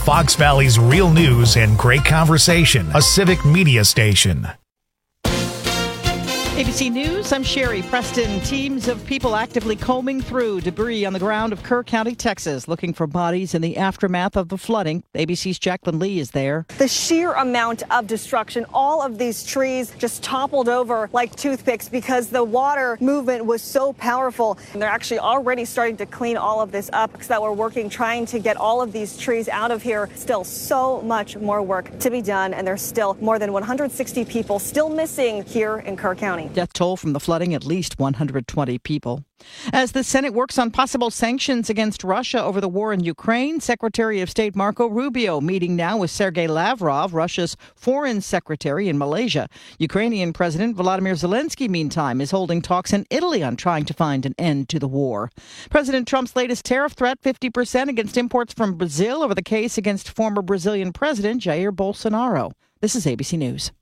Fox Valley's real news and great conversation, a civic media station. ABC News, I'm Sherry Preston. Teams of people actively combing through debris on the ground of Kerr County, Texas, looking for bodies in the aftermath of the flooding. ABC's Jacqueline Lee is there. The sheer amount of destruction, all of these trees just toppled over like toothpicks because the water movement was so powerful. And they're actually already starting to clean all of this up because that we're working, trying to get all of these trees out of here. Still so much more work to be done, and there's still more than 160 people still missing here in Kerr County. Death toll from the flooding, at least 120 people. As the Senate works on possible sanctions against Russia over the war in Ukraine, Secretary of State Marco Rubio meeting now with Sergei Lavrov, Russia's foreign secretary in Malaysia. Ukrainian President Volodymyr Zelensky, meantime, is holding talks in Italy on trying to find an end to the war. President Trump's latest tariff threat, 50% against imports from Brazil over the case against former Brazilian President Jair Bolsonaro. This is ABC News.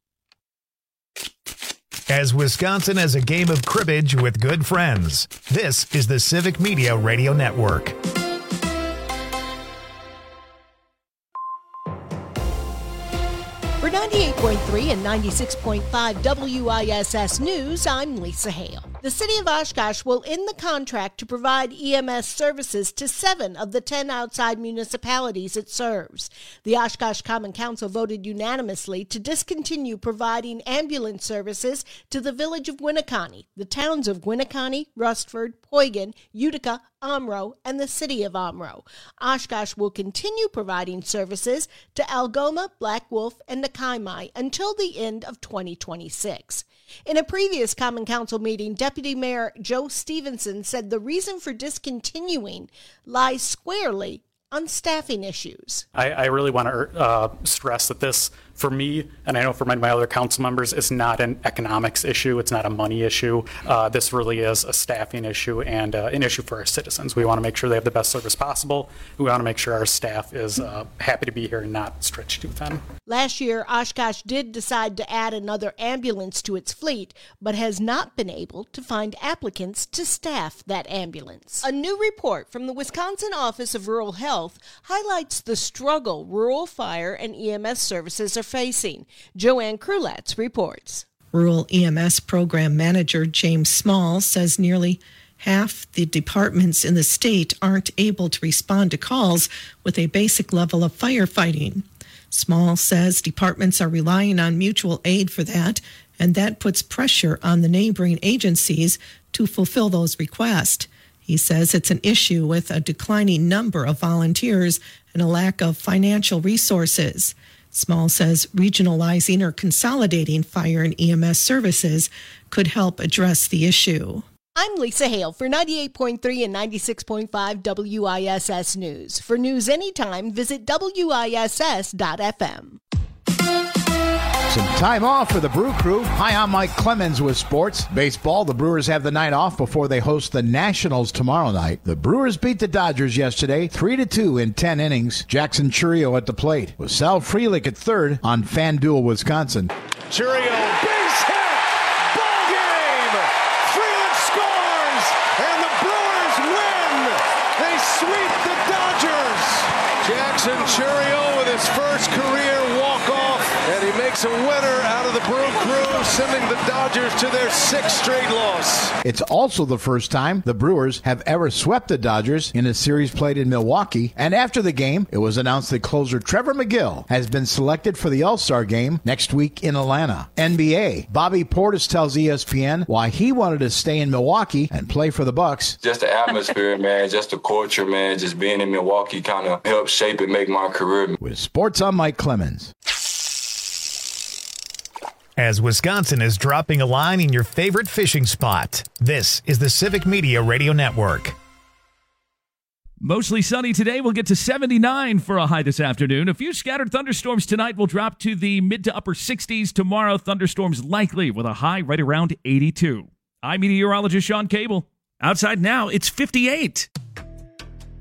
As Wisconsin has a game of cribbage with good friends, this is the Civic Media Radio Network. For 98.3 and 96.5 WISS News, I'm Lisa Hale. The city of Oshkosh will end the contract to provide EMS services to 7 of the 10 outside municipalities it serves. The Oshkosh Common Council voted unanimously to discontinue providing ambulance services to the village of Winneconne, the towns of Winneconne, Rustford, Huygen, Utica, Omro, and the city of Omro. Oshkosh will continue providing services to Algoma, Black Wolf, and Nakai until the end of 2026. In a previous Common Council meeting, Deputy Mayor Joe Stevenson said the reason for discontinuing lies squarely on staffing issues. I really want to stress that this, for me, and I know for my other council members, is not an economics issue. It's not a money issue. This really is a staffing issue and an issue for our citizens. We want to make sure they have the best service possible. We want to make sure our staff is happy to be here and not stretched too thin. Last year, Oshkosh did decide to add another ambulance to its fleet, but has not been able to find applicants to staff that ambulance. A new report from the Wisconsin Office of Rural Health highlights the struggle rural fire and EMS services are facing. Joanne Krulatz reports. Rural EMS Program Manager James Small says nearly half the departments in the state aren't able to respond to calls with a basic level of firefighting. Small says departments are relying on mutual aid for that, and that puts pressure on the neighboring agencies to fulfill those requests. He says it's an issue with a declining number of volunteers and a lack of financial resources. Small says regionalizing or consolidating fire and EMS services could help address the issue. I'm Lisa Hale for 98.3 and 96.5 WISS News. For news anytime, visit WISS.FM. Some time off for the Brew Crew. Hi, I'm Mike Clemens with sports. Baseball, the Brewers have the night off before they host the Nationals tomorrow night. The Brewers beat the Dodgers yesterday, 3-2 in 10 innings. Jackson Chourio at the plate, with Sal Frelick at third on FanDuel, Wisconsin. Chourio, base hit, ball game. Frelick scores, and the Brewers win. They sweep the Dodgers. Jackson Chourio with his first career walk-off, and he makes a winner out of the Brew Crew, sending the Dodgers to their 6th straight loss. It's also the first time the Brewers have ever swept the Dodgers in a series played in Milwaukee. And after the game, it was announced that closer Trevor McGill has been selected for the All-Star game next week in Atlanta. NBA, Bobby Portis tells ESPN why he wanted to stay in Milwaukee and play for the Bucks. Just the atmosphere, man, just the culture, man, just being in Milwaukee kind of helped shape and make my career. With sports, I'm Mike Clemens. As Wisconsin is dropping a line in your favorite fishing spot, this is the Civic Media Radio Network. Mostly sunny today. We'll get to 79 for a high this afternoon. A few scattered thunderstorms tonight will drop to the mid to upper 60s. Tomorrow, thunderstorms likely with a high right around 82. I'm meteorologist Sean Cable. Outside now, it's 58.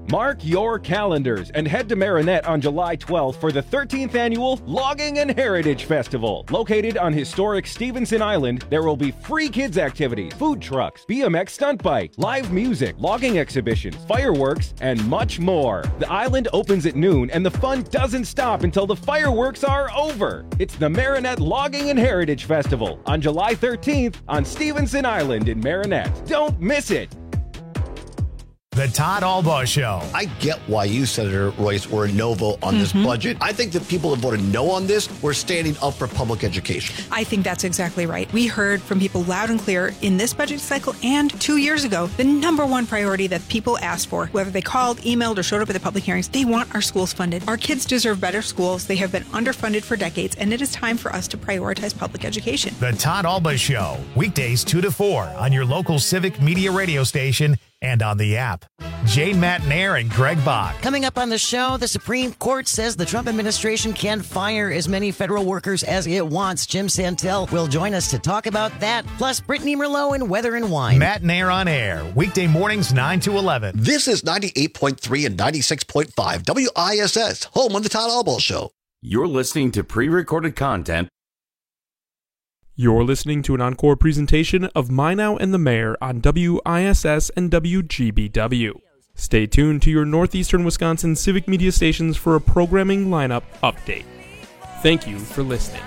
Mark your calendars and head to Marinette on July 12th for the 13th annual Logging and Heritage Festival. Located on historic Stevenson Island, there will be free kids activities, food trucks, BMX stunt bike, live music, logging exhibitions, fireworks, and much more. The island opens at noon and the fun doesn't stop until the fireworks are over. It's the Marinette Logging and Heritage Festival on July 13th on Stevenson Island in Marinette. Don't miss it. The Todd Albaugh Show. I get why you, Senator Royce, were a no vote on this budget. I think that people that voted no on this were standing up for public education. I think that's exactly right. We heard from people loud and clear in this budget cycle and 2 years ago, the number one priority that people asked for, whether they called, emailed, or showed up at the public hearings, they want our schools funded. Our kids deserve better schools. They have been underfunded for decades, and it is time for us to prioritize public education. The Todd Albaugh Show, weekdays 2 to 4 on your local Civic Media radio station and on the app. Jane Matnair and Greg Bach. Coming up on the show, the Supreme Court says the Trump administration can fire as many federal workers as it wants. Jim Santel will join us to talk about that. Plus, Brittany Merlot and Weather and Wine. Matnair on air, weekday mornings 9 to 11. This is 98.3 and 96.5 WISS, home on the Todd Albaugh Show. You're listening to pre-recorded content. You're listening to an encore presentation of Minow and the Mayor on WISS and WGBW. Stay tuned to your Northeastern Wisconsin Civic Media stations for a programming lineup update. Thank you for listening.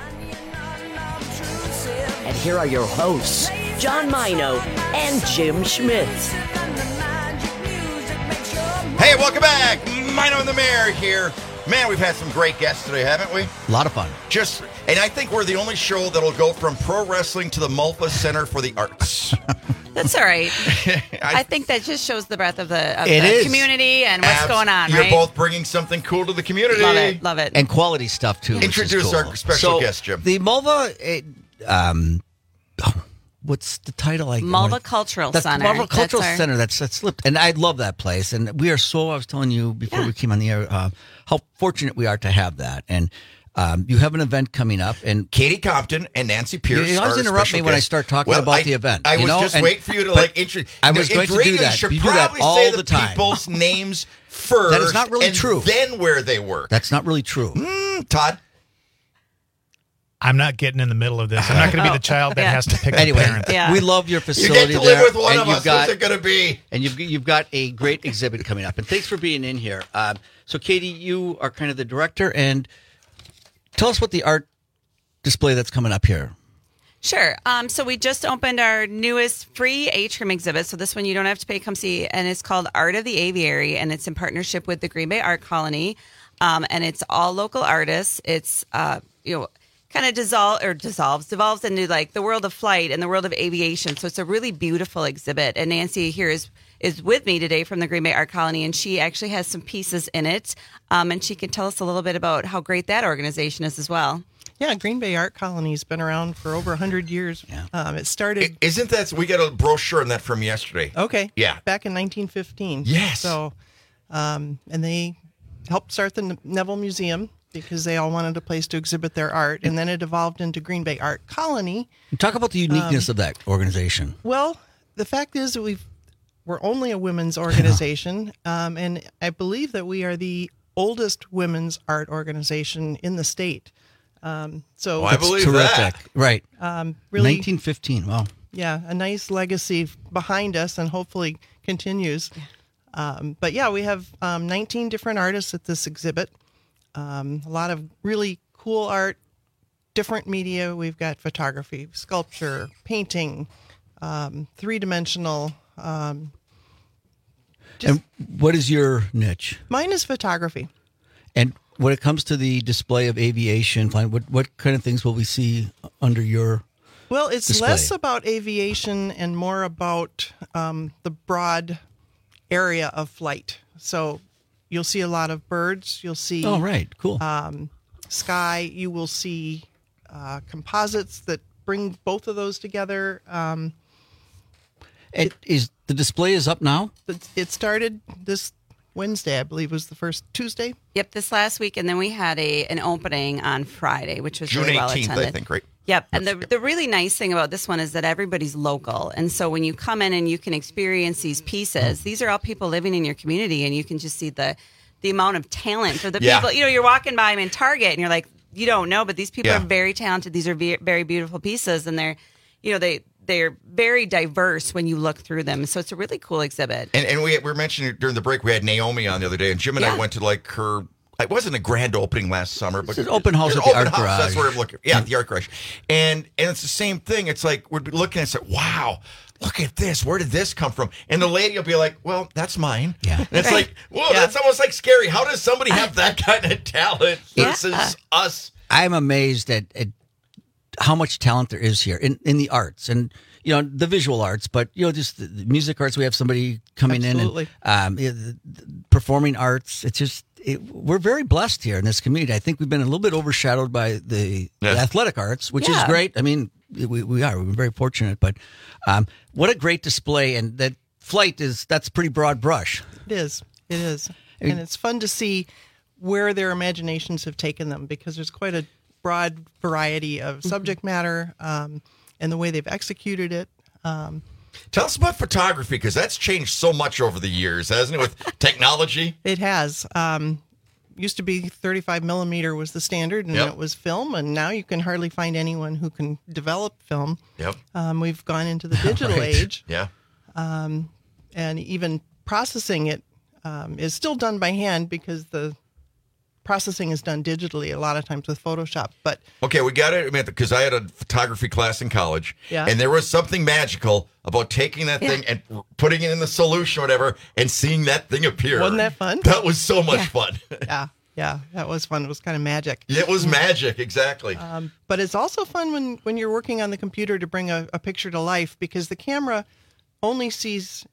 And here are your hosts, John Minow and Jim Schmitz. Hey, welcome back. Minow and the Mayor here. Man, we've had some great guests today, haven't we? A lot of fun. And I think we're the only show that'll go from pro wrestling to the Malfa Center for the Arts. That's all right. I think that just shows the breadth of the community and what's going on, You're right? both bringing something cool to the community. Love it. And quality stuff, too. Introduce our special guest, Jim. The Malva, what's the title? Malva Cultural Center. Malva Cultural Center. That's slipped. And I love that place. And we are so, I was telling you before we came on the air, how fortunate we are to have that. And you have an event coming up, and Katie Compton and Nancy Pierce. You always interrupt me when I start talking about the event. I was just waiting for you to introduce. I was going to do that. You do that all the time. People's names first. That is not really true. Then where they work. That's not really true. Todd. I'm not getting in the middle of this. I'm not going to be the child that has to pick a parent. We love your facility there. You get to live with one of us. What's it going to be? And you've got a great exhibit coming up. And thanks for being in here. So, Katie, you are kind of the director, and tell us what the art display that's coming up here. Sure. So we just opened our newest free atrium exhibit. So this one you don't have to pay, come see. And it's called Art of the Aviary, and it's in partnership with the Green Bay Art Colony. And it's all local artists. It's, kind of devolves into like the world of flight and the world of aviation. So it's a really beautiful exhibit. And Nancy here is with me today from the Green Bay Art Colony, and she actually has some pieces in it. And she can tell us a little bit about how great that organization is as well. Yeah, Green Bay Art Colony's been around for over 100 years. Yeah. It started... Isn't that... We got a brochure on that from yesterday. Okay. Yeah. Back in 1915. Yes. So, and they helped start the Neville Museum because they all wanted a place to exhibit their art. And then it evolved into Green Bay Art Colony. Talk about the uniqueness of that organization. Well, the fact is that we're only a women's organization. And I believe that we are the oldest women's art organization in the state. So I believe terrific. That. Right. Really, 1915. Wow. Yeah, a nice legacy behind us, and hopefully continues. But yeah, we have 19 different artists at this exhibit. A lot of really cool art, different media. We've got photography, sculpture, painting, three-dimensional. And what is your niche? Mine is photography. And when it comes to the display of aviation, what kind of things will we see under your Well, it's display? Less about aviation and more about the broad area of flight. So you'll see a lot of birds. You'll see cool. Sky. You will see composites that bring both of those together. And is the display is up now? It started this Wednesday, I believe, was the first Tuesday. Yep, this last week, and then we had an opening on Friday, which was June really well 18th, attended. I think, right? Yep. And the really nice thing about this one is that everybody's local. And so when you come in and you can experience these pieces, these are all people living in your community, and you can just see the amount of talent for the people. You're walking by them in Target and you're like, you don't know, but these people are very talented. These are very beautiful pieces, and they're very diverse when you look through them. So it's a really cool exhibit. And we were mentioning during the break, we had Naomi on the other day, and Jim and I went to like her. It wasn't a grand opening last summer, but it's an open house at the Art Garage. That's where I'm looking. Yeah, at the Art Garage. And it's the same thing. It's like we're looking and say, wow, look at this. Where did this come from? And the lady will be like, well, that's mine. Yeah. And it's like, whoa, that's almost like scary. How does somebody have that kind of talent versus us? I'm amazed at how much talent there is here in the arts and, the visual arts, but, just the music arts. We have somebody coming in and the performing arts. It's just, we're very blessed here in this community. I think we've been a little bit overshadowed by the athletic arts, which is great. I mean, we are. We're very fortunate, but what a great display. And that flight that's pretty broad brush. It is. And it's fun to see where their imaginations have taken them, because there's quite a broad variety of subject matter and the way they've executed it. Tell us about photography, because that's changed so much over the years, hasn't it, with technology? It has. Used to be 35 millimeter was the standard, and it was film, and now you can hardly find anyone who can develop film. Yep. We've gone into the digital age. Yeah. And even processing it is still done by hand, because the processing is done digitally a lot of times with Photoshop. But okay, we got to admit, because I had a photography class in college, Yeah. and there was something magical about taking that thing and putting it in the solution or whatever and seeing that thing appear. Wasn't that fun? That was so much fun. Yeah, that was fun. It was kind of magic. It was magic, exactly. But it's also fun when you're working on the computer to bring a picture to life, because the camera only sees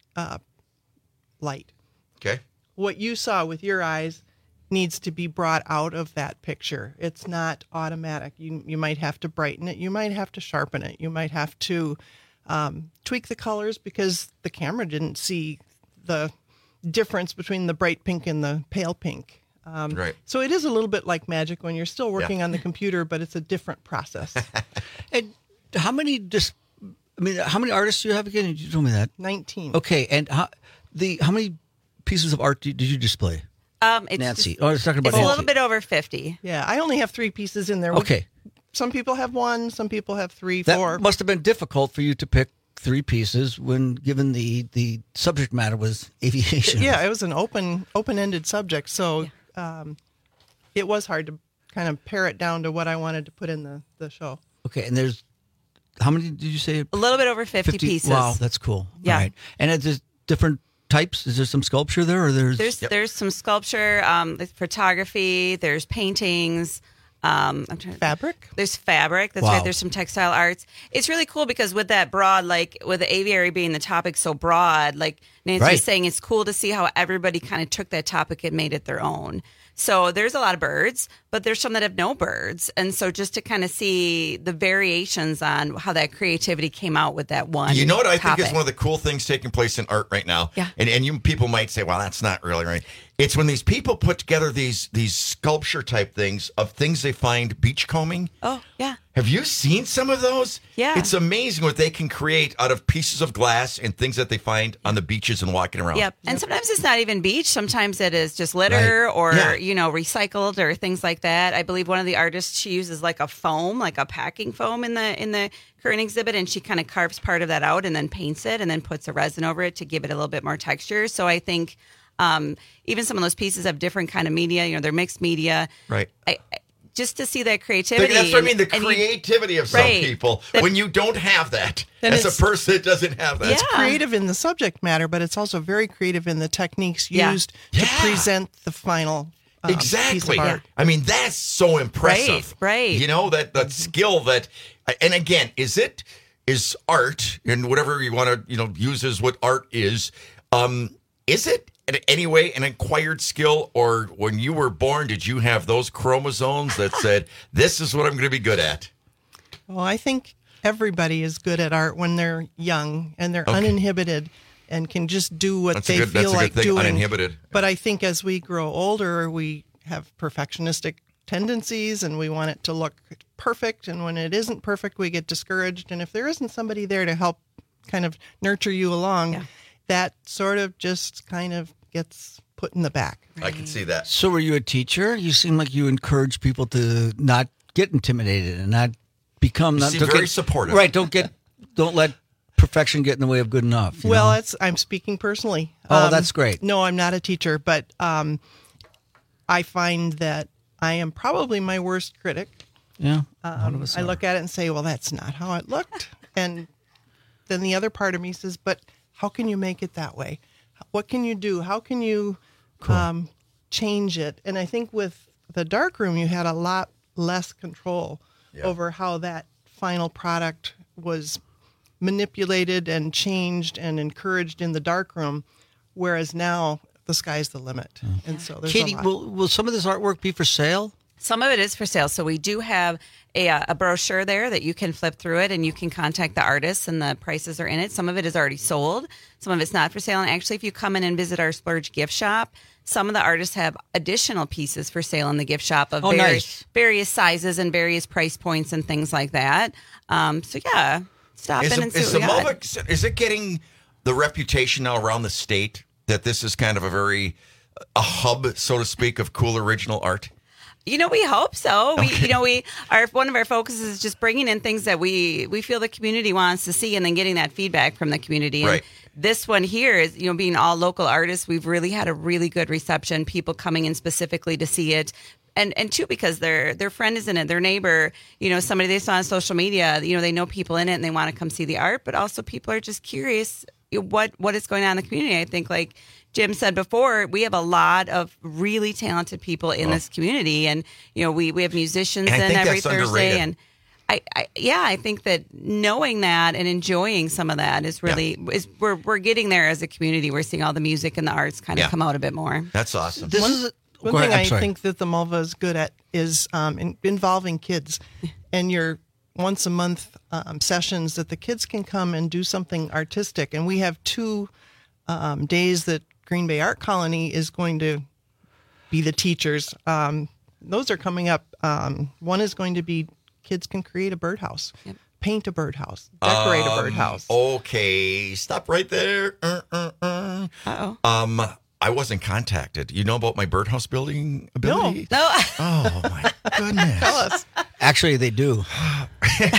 light. Okay. What you saw with your eyes needs to be brought out of that picture. It's not automatic. You might have to brighten it. You might have to sharpen it. You might have to tweak the colors, because the camera didn't see the difference between the bright pink and the pale pink. Right. So it is a little bit like magic when you're still working on the computer, but it's a different process. And how many artists do you have again? You told me that. 19. Okay, and how many pieces of art did you display? Nancy. I was talking about It's Nancy. a little bit over 50. Yeah, I only have 3 pieces in there. Okay. Some people have 1, some people have 3, That 4. must have been difficult for you to pick 3 pieces when given the subject matter was aviation. Yeah, it was an open-ended subject, so it was hard to kind of pare it down to what I wanted to put in the show. Okay, and there's how many did you say? A little bit over 50 pieces. Wow, that's cool. Yeah. All right. And it's just different types. Is there some sculpture there, or there's some sculpture, photography, there's paintings. Fabric? There's fabric. That's right. There's some textile arts. It's really cool because with that broad, like with the aviary being the topic so broad, like Nancy was saying, it's cool to see how everybody kind of took that topic and made it their own. So there's a lot of birds, but there's some that have no birds. And so just to kind of see the variations on how that creativity came out with that one. You know what I topic. think is one of the cool things taking place in art right now? Yeah. And you people might say, well, that's not really right. It's when these people put together these sculpture type things of things they find beachcombing. Oh, yeah. Have you seen some of those? Yeah. It's amazing what they can create out of pieces of glass and things that they find on the beaches and walking around. Yep. And sometimes it's not even beach. Sometimes it is just litter or, recycled or things like that. I believe one of the artists, she uses like a foam, like a packing foam in the current exhibit, and she kind of carves part of that out and then paints it and then puts a resin over it to give it a little bit more texture. So I think even some of those pieces have different kind of media. They're mixed media. Right. Just to see that creativity. That's what I mean, the creativity of some people. When you don't have that, as a person that doesn't have that. It's creative in the subject matter, but it's also very creative in the techniques used to present the final piece of art. I mean, that's so impressive. Right. You know, that skill that, and again, is art, and whatever you want to, use as what art is it in any way an acquired skill, or when you were born, did you have those chromosomes that said, this is what I'm going to be good at? Well, I think everybody is good at art when they're young and they're uninhibited and can just do what they feel like doing. Uninhibited. But I think as we grow older, we have perfectionistic tendencies and we want it to look perfect, and when it isn't perfect, we get discouraged. And if there isn't somebody there to help kind of nurture you along, that sort of just kind of gets put in the back. I can see that. So were you a teacher? You seem like you encourage people to not get intimidated and not become... You seem very supportive. Right, don't let perfection get in the way of good enough. you know? I'm speaking personally. Oh, that's great. No, I'm not a teacher, but I find that I am probably my worst critic. Yeah, a lot of us I are. look at it and say, well, that's not how it looked. And then the other part of me says, but how can you make it that way? What can you do? How can you change it? And I think with the darkroom, you had a lot less control over how that final product was manipulated and changed and encouraged in the darkroom, whereas now the sky's the limit. And so there's Katie, a lot. will some of this artwork be for sale? Some of it is for sale. So we do have a brochure there that you can flip through it and you can contact the artists and the prices are in it. Some of it is already sold. Some of it's not for sale. And actually, if you come in and visit our Splurge gift shop, some of the artists have additional pieces for sale in the gift shop of various sizes and various price points and things like that. So yeah, stop in and see what we got. Is it getting the reputation now around the state that this is kind of a hub, so to speak, of cool original art? We hope so. One of our focuses is just bringing in things that we feel the community wants to see, and then getting that feedback from the community. Right. And this one here is, being all local artists, we've really had a really good reception. People coming in specifically to see it, and two, because their friend is in it, their neighbor, somebody they saw on social media. They know people in it, and they want to come see the art. But also, people are just curious what is going on in the community. I think, like Jim said before, we have a lot of really talented people in this community, and we have musicians in every Thursday, and I think that knowing that and enjoying some of that is really we're getting there as a community. We're seeing all the music and the arts kind of come out a bit more. That's awesome. One thing I think that the Mulva is good at is involving kids, and your once a month sessions that the kids can come and do something artistic, and we have 2 days that Green Bay Art Colony is going to be the teachers. Those are coming up. One is going to be kids can create a birdhouse, paint a birdhouse, decorate a birdhouse. Okay, stop right there. Uh-oh. I wasn't contacted. You know about my birdhouse building ability? No. Oh, my goodness. Tell us. Actually, they do. Yeah,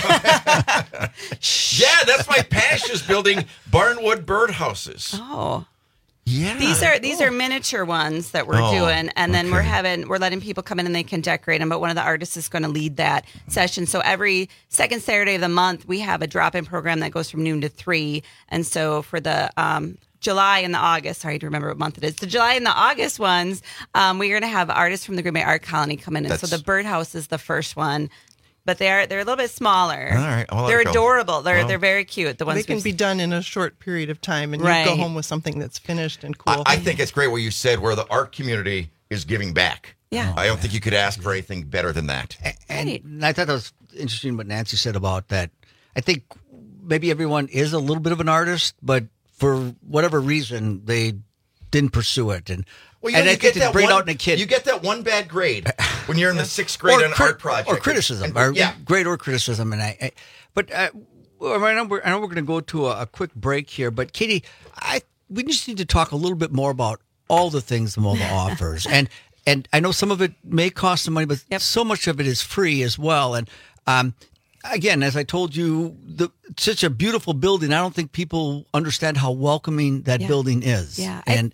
that's my passion, is building barnwood birdhouses. Oh. Yeah. These are miniature ones that we're doing, and then we're letting people come in and they can decorate them. But one of the artists is going to lead that session. So every second Saturday of the month, we have a drop-in program that goes from noon to 3. And so for the July and the August, sorry to remember what month it is. The July and the August ones, we're going to have artists from the Green Bay Art Colony come in. And so the birdhouse is the first one. But they're a little bit smaller. All right. They're adorable. They're very cute. The ones they can be done in a short period of time, and you go home with something that's finished and cool. I think it's great what you said, where the art community is giving back. Yeah. I don't think you could ask for anything better than that. And I thought that was interesting what Nancy said about that. I think maybe everyone is a little bit of an artist, but for whatever reason, they didn't pursue it. And I think to bring out in a kid, you get that one bad grade when you're in the 6th grade on an art project, or criticism, grade or criticism. And I know we're going to go to a quick break here, but Katie, we just need to talk a little bit more about all the things the Mulva offers, and I know some of it may cost some money, but so much of it is free as well. And again, as I told you, such a beautiful building. I don't think people understand how welcoming that building is. Yeah, and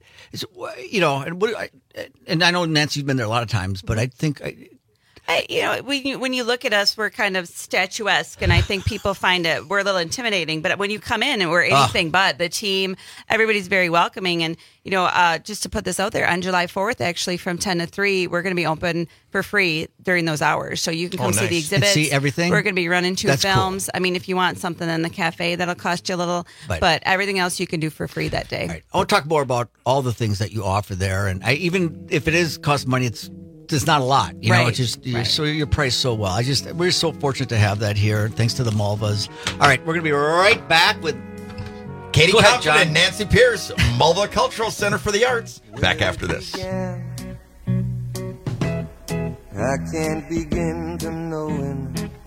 and I know Nancy's been there a lot of times, but I think. When you look at us, we're kind of statuesque, and I think people find we're a little intimidating. But when you come in, and we're anything but. The team, everybody's very welcoming. And just to put this out there, on July 4th, actually from 10 to 3, we're going to be open for free during those hours, so you can come see the exhibits, and see everything. We're going to be running 2 films. Cool. I mean, if you want something in the cafe, that'll cost you a little, but everything else you can do for free that day. Right. I want to talk more about all the things that you offer there, and even if it is cost money, it's not a lot, you know. It's just so you're priced so well. We're so fortunate to have that here, thanks to the Mulvas. All right, we're going to be right back with Katie Compton and Nancy Pierce, Mulva Cultural Center for the Arts. Back after this. I can't begin to knowing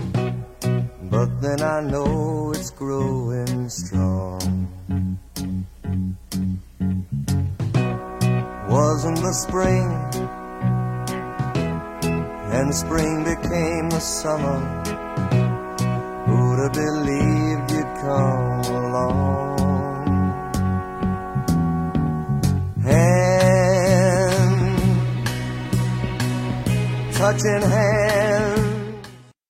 but then I know it's growing strong. Wasn't the spring, and spring became the summer. Who'd have believed you'd come along? Hand, touching hand.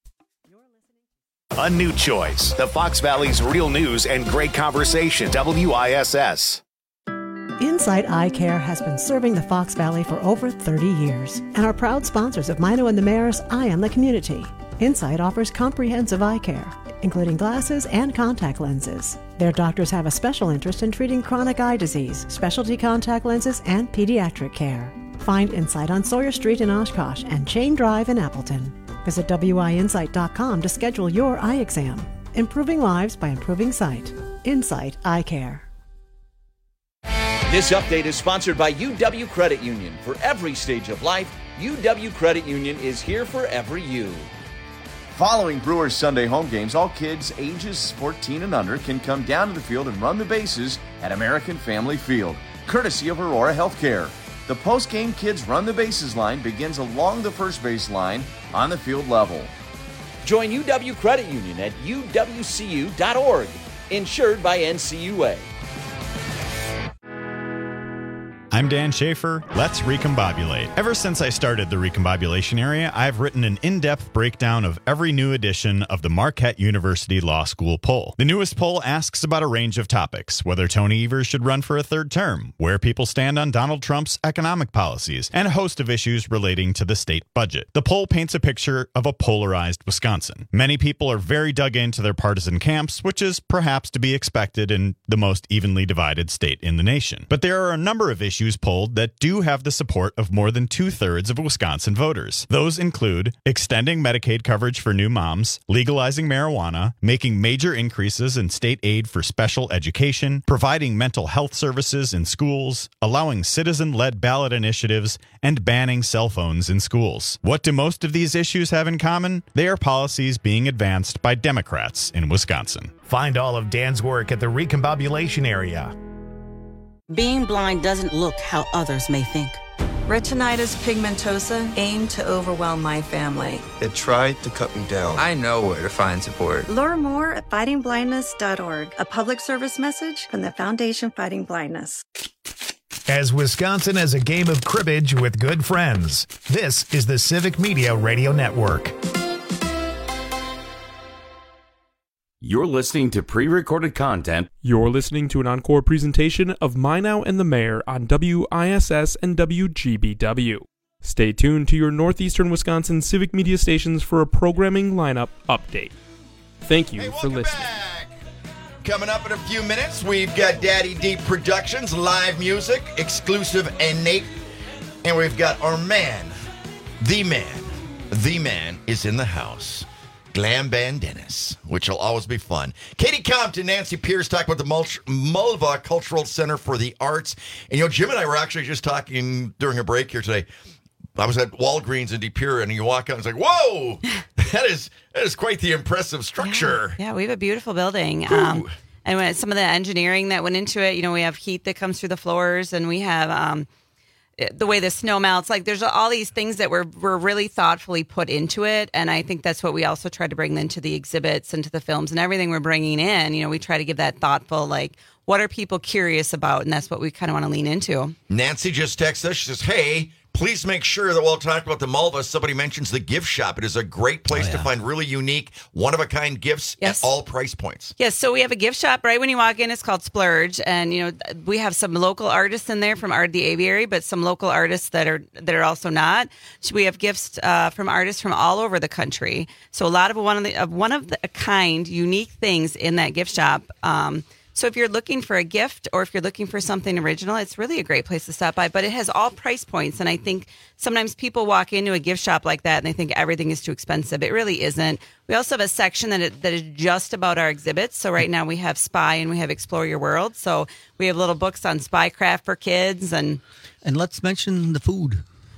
A new choice. The Fox Valley's real news and great conversation. WISS. Insight Eye Care has been serving the Fox Valley for over 30 years and are proud sponsors of Mino and the Mayor's Eye on the Community. Insight offers comprehensive eye care, including glasses and contact lenses. Their doctors have a special interest in treating chronic eye disease, specialty contact lenses, and pediatric care. Find Insight on Sawyer Street in Oshkosh and Chain Drive in Appleton. Visit WIinsight.com to schedule your eye exam. Improving lives by improving sight. Insight Eye Care. This update is sponsored by UW Credit Union. For every stage of life, UW Credit Union is here for every you. Following Brewers Sunday home games, all kids ages 14 and under can come down to the field and run the bases at American Family Field, courtesy of Aurora Healthcare. The post-game Kids Run the Bases line begins along the first base line on the field level. Join UW Credit Union at uwcu.org, insured by NCUA. I'm Dan Schaefer. Let's recombobulate. Ever since I started the recombobulation area, I've written an in-depth breakdown of every new edition of the Marquette University Law School poll. The newest poll asks about a range of topics: whether Tony Evers should run for a third term, where people stand on Donald Trump's economic policies, and a host of issues relating to the state budget. The poll paints a picture of a polarized Wisconsin. Many people are very dug into their partisan camps, which is perhaps to be expected in the most evenly divided state in the nation. But there are a number of issues polled that do have the support of more than 2/3 of Wisconsin voters. Those include extending Medicaid coverage for new moms, legalizing marijuana, making major increases in state aid for special education, providing mental health services in schools, allowing citizen-led ballot initiatives, and banning cell phones in schools. What do most of these issues have in common? They are policies being advanced by Democrats in Wisconsin. Find all of Dan's work at the recombobulation area. Being blind doesn't look how others may think. Retinitis pigmentosa aimed to overwhelm my family. It tried to cut me down. I know where to find support. Learn more at fightingblindness.org, a public service message from the Foundation Fighting Blindness. As Wisconsin as a game of cribbage with good friends, this is the Civic Media Radio Network. You're listening to pre-recorded content. You're listening to an encore presentation of My Now and the Mayor on WISS and WGBW. Stay tuned to your Northeastern Wisconsin Civic Media stations for a programming lineup update. Thank you for listening. Coming up in a few minutes, we've got Daddy Deep Productions, live music, exclusive and Nate. And we've got our man is in the house. Glam Band Dennis, which will always be fun. Katie Compton, Nancy Pierce talk about the Mulva Cultural Center for the Arts. And, Jim and I were actually just talking during a break here today. I was at Walgreens in De Pere, and you walk out and it's like, whoa, that is quite the impressive structure. Yeah, we have a beautiful building. And when some of the engineering that went into it, we have heat that comes through the floors, and we have the way the snow melts. Like, there's all these things that were really thoughtfully put into it, and I think that's what we also try to bring into the exhibits and to the films and everything we're bringing in. We try to give that thoughtful, like, what are people curious about, and that's what we kind of want to lean into. Nancy just texted us. She says, hey, please make sure that while talking about the Mulva, somebody mentions the gift shop. It is a great place to find really unique, one-of-a-kind gifts at all price points. Yes, so we have a gift shop right when you walk in. It's called Splurge, and we have some local artists in there from Art of the Aviary, but some local artists that are also not. So we have gifts from artists from all over the country. So a lot of one of a kind, unique things in that gift shop. So if you're looking for a gift or if you're looking for something original, it's really a great place to stop by. But it has all price points. And I think sometimes people walk into a gift shop like that and they think everything is too expensive. It really isn't. We also have a section that is just about our exhibits. So right now we have Spy and we have Explore Your World. So we have little books on spycraft for kids. And let's mention the food.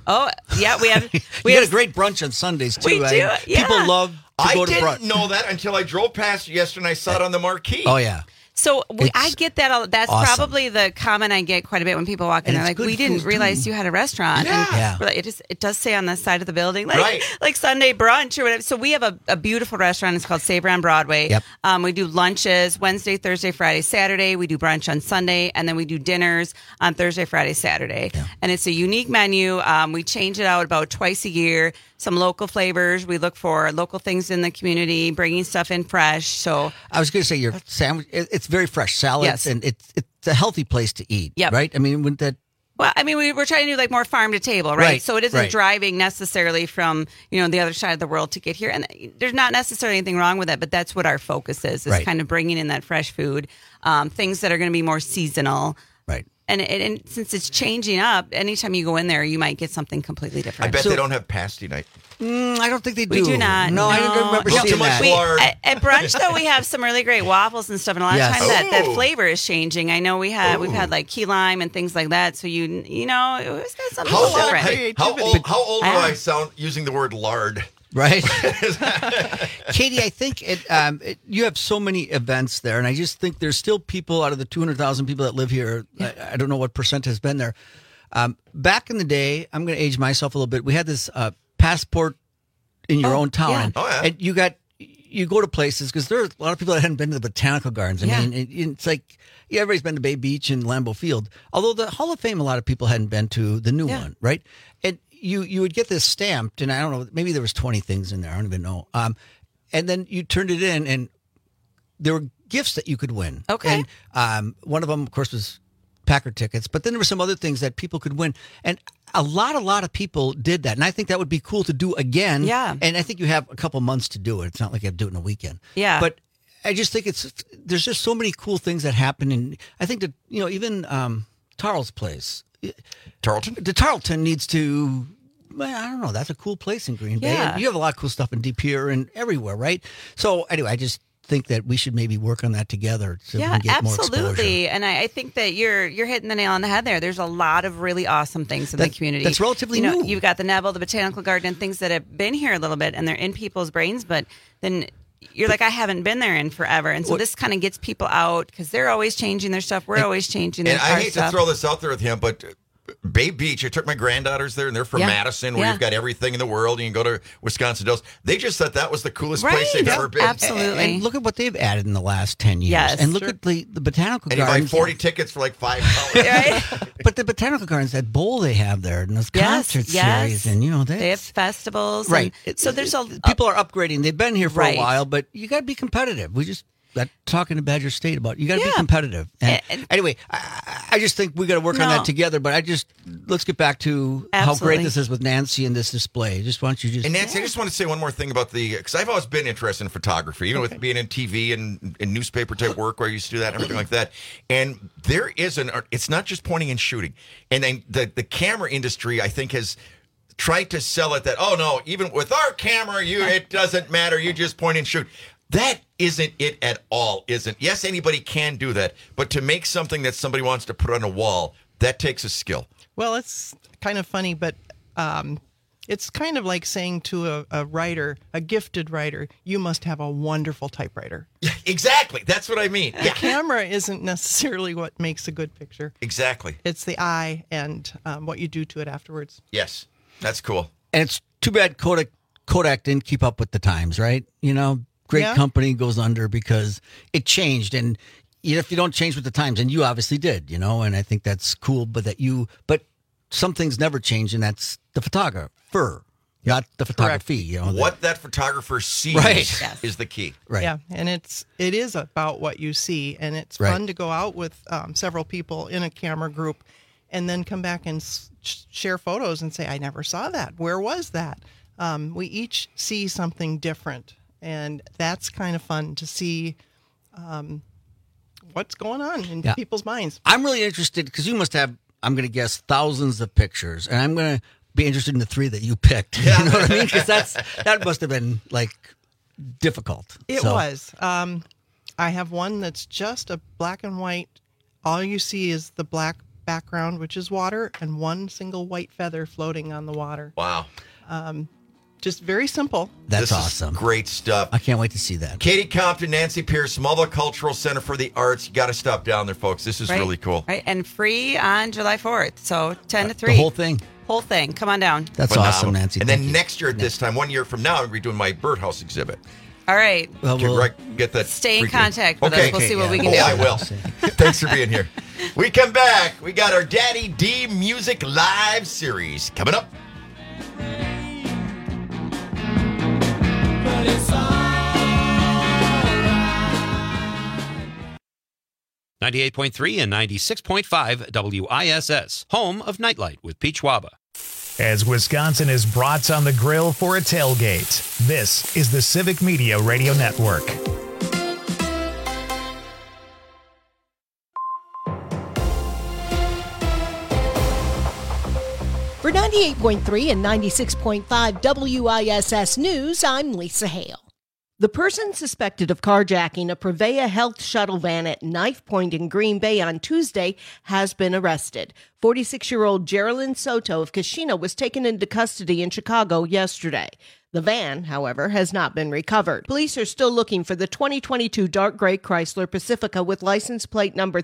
Oh, yeah, we have a great brunch on Sundays too. We do, yeah. People love to go to brunch. I didn't know that until I drove past yesterday and I saw it on the marquee. Oh yeah. So I get that. That's awesome. probably the comment I get quite a bit when people walk in. They're like, "We didn't realize you had a restaurant." Yeah. And we're like, it does say on the side of the building, like Right. like Sunday brunch or whatever. So we have a beautiful restaurant. It's called Savor on Broadway. Yep. We do lunches Wednesday, Thursday, Friday, Saturday. We do brunch on Sunday, and then we do dinners on Thursday, Friday, Saturday. Yeah. And it's a unique menu. We change it out about twice a year. Some local flavors. We look for local things in the community, bringing stuff in fresh. So I was going to say your sandwich. It's very fresh salads, Yes. and it's a healthy place to eat. Yep. Right. I mean, wouldn't that? Well, I mean, we're trying to do like more farm to table, right? Right, So it isn't right. driving necessarily from, the other side of the world to get here. And there's not necessarily anything wrong with that, but that's what our focus is Right. kind of bringing in that fresh food, things that are going to be more seasonal. Right. And since it's changing up, anytime you go in there, you might get something completely I different. bet they don't have pasty night. I don't think they do. We do not. No, I don't remember No, seeing too much that. lard. At brunch, though, we have some really great waffles and stuff, and a lot Yes. of times that Ooh. flavor is changing. I know we've had like key lime and things like that. So it always got something How old, different. hey, how old do I sound using the word lard? Right. Katie, I think you have so many events there, and I just think there's still people out of the 200,000 people that live here. I don't know what percent has been there. Back in the day, I'm going to age myself a little bit. We had this passport in your own town. yeah. Oh, yeah. And you go to places because there are a lot of people that hadn't been to the botanical gardens. I mean, it's like everybody's been to Bay Beach and Lambeau Field. Although the Hall of Fame, a lot of people hadn't been to the new one, right? And you would get this stamped, and I don't know, maybe there was 20 things in there. I don't even know. And then you turned it in, and there were gifts that you could win. Okay. And one of them, of course, was Packard tickets. But then there were some other things that people could win. And a lot of people did that. And I think that would be cool to do again. Yeah. And I think you have a couple months to do it. It's not like you have to do it in a weekend. Yeah. But I just think there's just so many cool things that happen. And I think that, even Tarl's place. Tarleton? The Tarleton needs to, I don't know, that's a cool place in Green Bay. Yeah. And you have a lot of cool stuff in De Pere and everywhere, right? So anyway, I just think that we should maybe work on that together so we can get more exposure. Absolutely. And I think that you're hitting the nail on the head there. There's a lot of really awesome things in the community. That's relatively new. You've got the Neville, the Botanical Garden, and things that have been here a little bit, and they're in people's brains, but then you're like, I haven't been there in forever. And so this kind of gets people out because they're always changing their stuff. We're always changing their And I hate to throw this out there with him, but Bay Beach, I took my granddaughters there, and they're from Madison, where you've got everything in the world. You can go to Wisconsin Dells. They just thought that was the coolest place they've ever been. Absolutely. And look at what they've added in the last 10 years. Yes, and look at the Botanical And you buy Gardens. 40 tickets for like $5. But the Botanical Gardens, that bowl they have there, and those concert series, and they have festivals. Right. And so there's people are upgrading. They've been here for Right. a while, but you got to be competitive. We just got talking to Badger State about you got to be competitive. And anyway, I just think we got to work on that together. But let's get back to how great this is with Nancy and this display. Why don't you just And Nancy, I just want to say one more thing about because I've always been interested in photography, even with being in TV and in newspaper type work where I used to do that and everything like that. And there is an art. It's not just pointing and shooting. And then the camera industry, I think, has tried to sell it that, oh no, even with our camera, it doesn't matter. You just point and shoot. That isn't it at all, isn't? Yes, anybody can do that, but to make something that somebody wants to put on a wall, that takes a skill. Well, it's kind of funny, but it's kind of like saying to a writer, a gifted writer, you must have a wonderful typewriter. Yeah, exactly. That's what I mean. The camera isn't necessarily what makes a good picture. Exactly. It's the eye and what you do to it afterwards. Yes, that's cool. And it's too bad Kodak didn't keep up with the times, right? Great company goes under because it changed, and if you don't change with the times, and you obviously did, and I think that's cool. But some things never change, and that's the photographer, not the photography. What that photographer sees is the key. Right. Yeah, and it is about what you see, and it's fun to go out with several people in a camera group, and then come back and share photos and say, "I never saw that. Where was that?" We each see something different. And that's kind of fun to see what's going on in people's minds. I'm really interested because you must have, I'm going to guess, thousands of pictures. And I'm going to be interested in the 3 that you picked. You know what I mean? Because that must have been difficult. It was. I have one that's just a black and white. All you see is the black background, which is water, and one single white feather floating on the water. Wow. Just very simple. That's This awesome. is great stuff. I can't wait to see that. Katie Compton, Nancy Pierce, Smallville Cultural Center for the Arts. You got to stop down there, folks. This is Right. really cool. Right, and free on July 4th. So 10 to 3. The whole thing. Whole thing. Come on down. That's Phenomenal. awesome, Nancy. And Thank then you. next year at this time, 1 year from now, I'll be doing my birdhouse exhibit. All right. Well, we'll Get that. Stay in freaking- contact with us. We'll see what we can do. I will. Thanks for being here. We come back. We got our Daddy D Music Live series coming up. 98.3 and 96.5 WISS, home of Nightlight with Pete Schwaba. As Wisconsin is brats on the grill for a tailgate, this is the Civic Media Radio Network. For 98.3 and 96.5 WISS News, I'm Lisa Hale. The person suspected of carjacking a Prevea Health shuttle van at Knife Point in Green Bay on Tuesday has been arrested. 46-year-old Geraldine Soto of Kashina was taken into custody in Chicago yesterday. The van, however, has not been recovered. Police are still looking for the 2022 dark gray Chrysler Pacifica with license plate number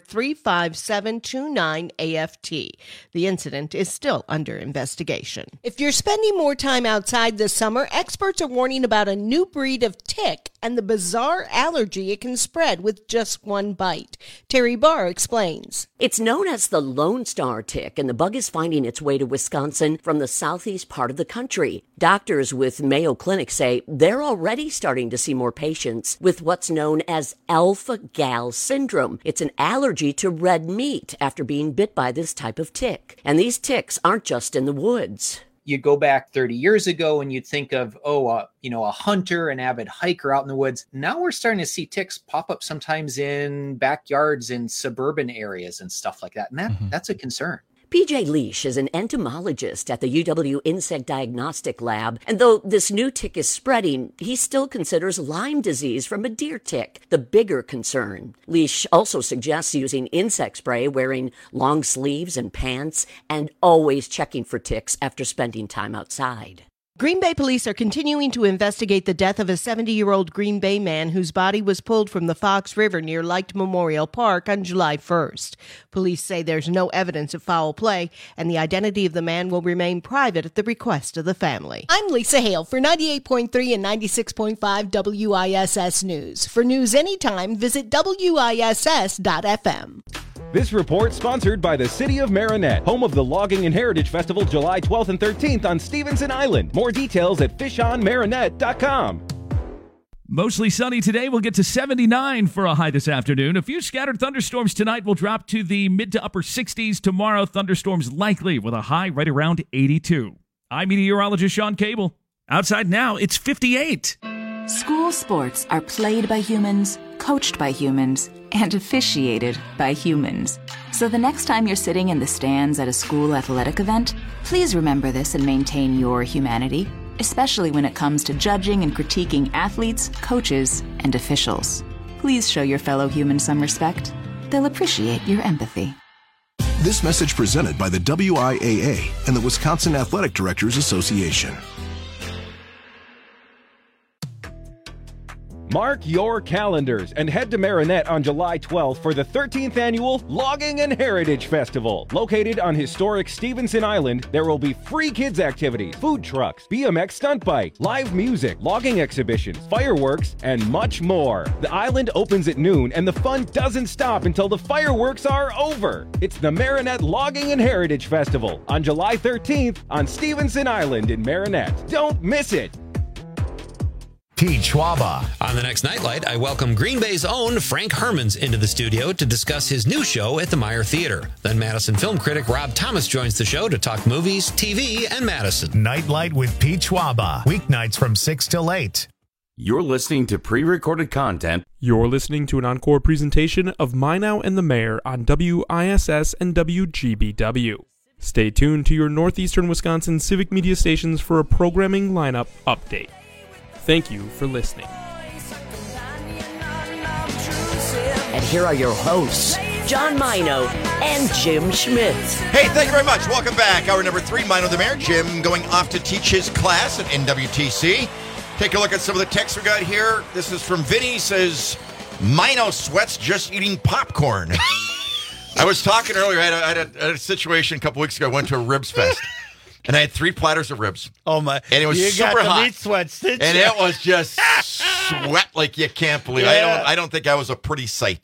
35729 AFT. The incident is still under investigation. If you're spending more time outside this summer, experts are warning about a new breed of tick and the bizarre allergy it can spread with just one bite. Terry Barr explains. It's known as the Lone Star tick, and the bug is finding its way to Wisconsin from the southeast part of the country. Doctors with Mayo Clinic say they're already starting to see more patients with what's known as alpha-gal syndrome. It's an allergy to red meat after being bit by this type of tick. And these ticks aren't just in the woods. You go back 30 years ago and you'd think of, a hunter, an avid hiker out in the woods. Now we're starting to see ticks pop up sometimes in backyards in suburban areas and stuff like that. And that's a concern. PJ Leash is an entomologist at the UW Insect Diagnostic Lab, and though this new tick is spreading, he still considers Lyme disease from a deer tick the bigger concern. Leash also suggests using insect spray, wearing long sleeves and pants, and always checking for ticks after spending time outside. Green Bay police are continuing to investigate the death of a 70-year-old Green Bay man whose body was pulled from the Fox River near Licht Memorial Park on July 1st. Police say there's no evidence of foul play, and the identity of the man will remain private at the request of the family. I'm Lisa Hale for 98.3 and 96.5 WISS News. For news anytime, visit WISS.FM. This report sponsored by the City of Marinette, home of the Logging and Heritage Festival July 12th and 13th on Stevenson Island. More details at fishonmarinette.com. Mostly sunny today. We'll get to 79 for a high this afternoon. A few scattered thunderstorms tonight will drop to the mid to upper 60s. Tomorrow, thunderstorms likely with a high right around 82. I'm meteorologist Sean Cable. Outside now, it's 58. School sports are played by humans, coached by humans, and officiated by humans. So the next time you're sitting in the stands at a school athletic event, please remember this and maintain your humanity, especially when it comes to judging and critiquing athletes, coaches, and officials. Please show your fellow humans some respect. They'll appreciate your empathy. This message presented by the WIAA and the Wisconsin Athletic Directors Association. Mark your calendars and head to Marinette on July 12th for the 13th annual Logging and Heritage Festival. Located on historic Stevenson Island, there will be free kids activities, food trucks, BMX stunt bike, live music, logging exhibitions, fireworks, and much more. The island opens at noon and the fun doesn't stop until the fireworks are over. It's the Marinette Logging and Heritage Festival on July 13th on Stevenson Island in Marinette. Don't miss it. Pete Schwaba. On the next Nightlight, I welcome Green Bay's own Frank Hermans into the studio to discuss his new show at the Meyer Theater. Then Madison film critic Rob Thomas joins the show to talk movies, TV, and Madison. Nightlight with Pete Schwaba. Weeknights from 6 till 8. You're listening to pre-recorded content. You're listening to an encore presentation of My Now and the Mayor on WISS and WGBW. Stay tuned to your northeastern Wisconsin civic media stations for a programming lineup update. Thank you for listening. And here are your hosts, John Mino and Jim Schmitz. Hey, thank you very much. Welcome back. Hour number 3, Mino the Mayor. Jim going off to teach his class at NWTC. Take a look at some of the texts we got here. This is from Vinny. He says, Mino sweats just eating popcorn. I was talking earlier. I had a situation a couple weeks ago. I went to a ribs fest. And I had 3 platters of ribs. Oh, my. And it was super got the hot. meat sweats, didn't and you? it was just sweat like you can't believe. Yeah. I don't think I was a pretty sight.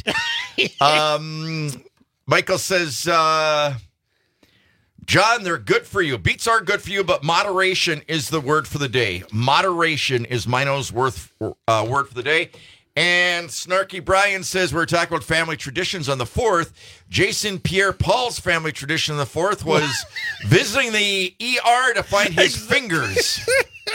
Michael says, John, they're good for you. Beets are good for you, but moderation is the word for the day. Moderation is Mino's word for the day. And Snarky Brian says, we're talking about family traditions on the 4th. Jason Pierre-Paul's family tradition on the 4th was visiting the ER to find his fingers.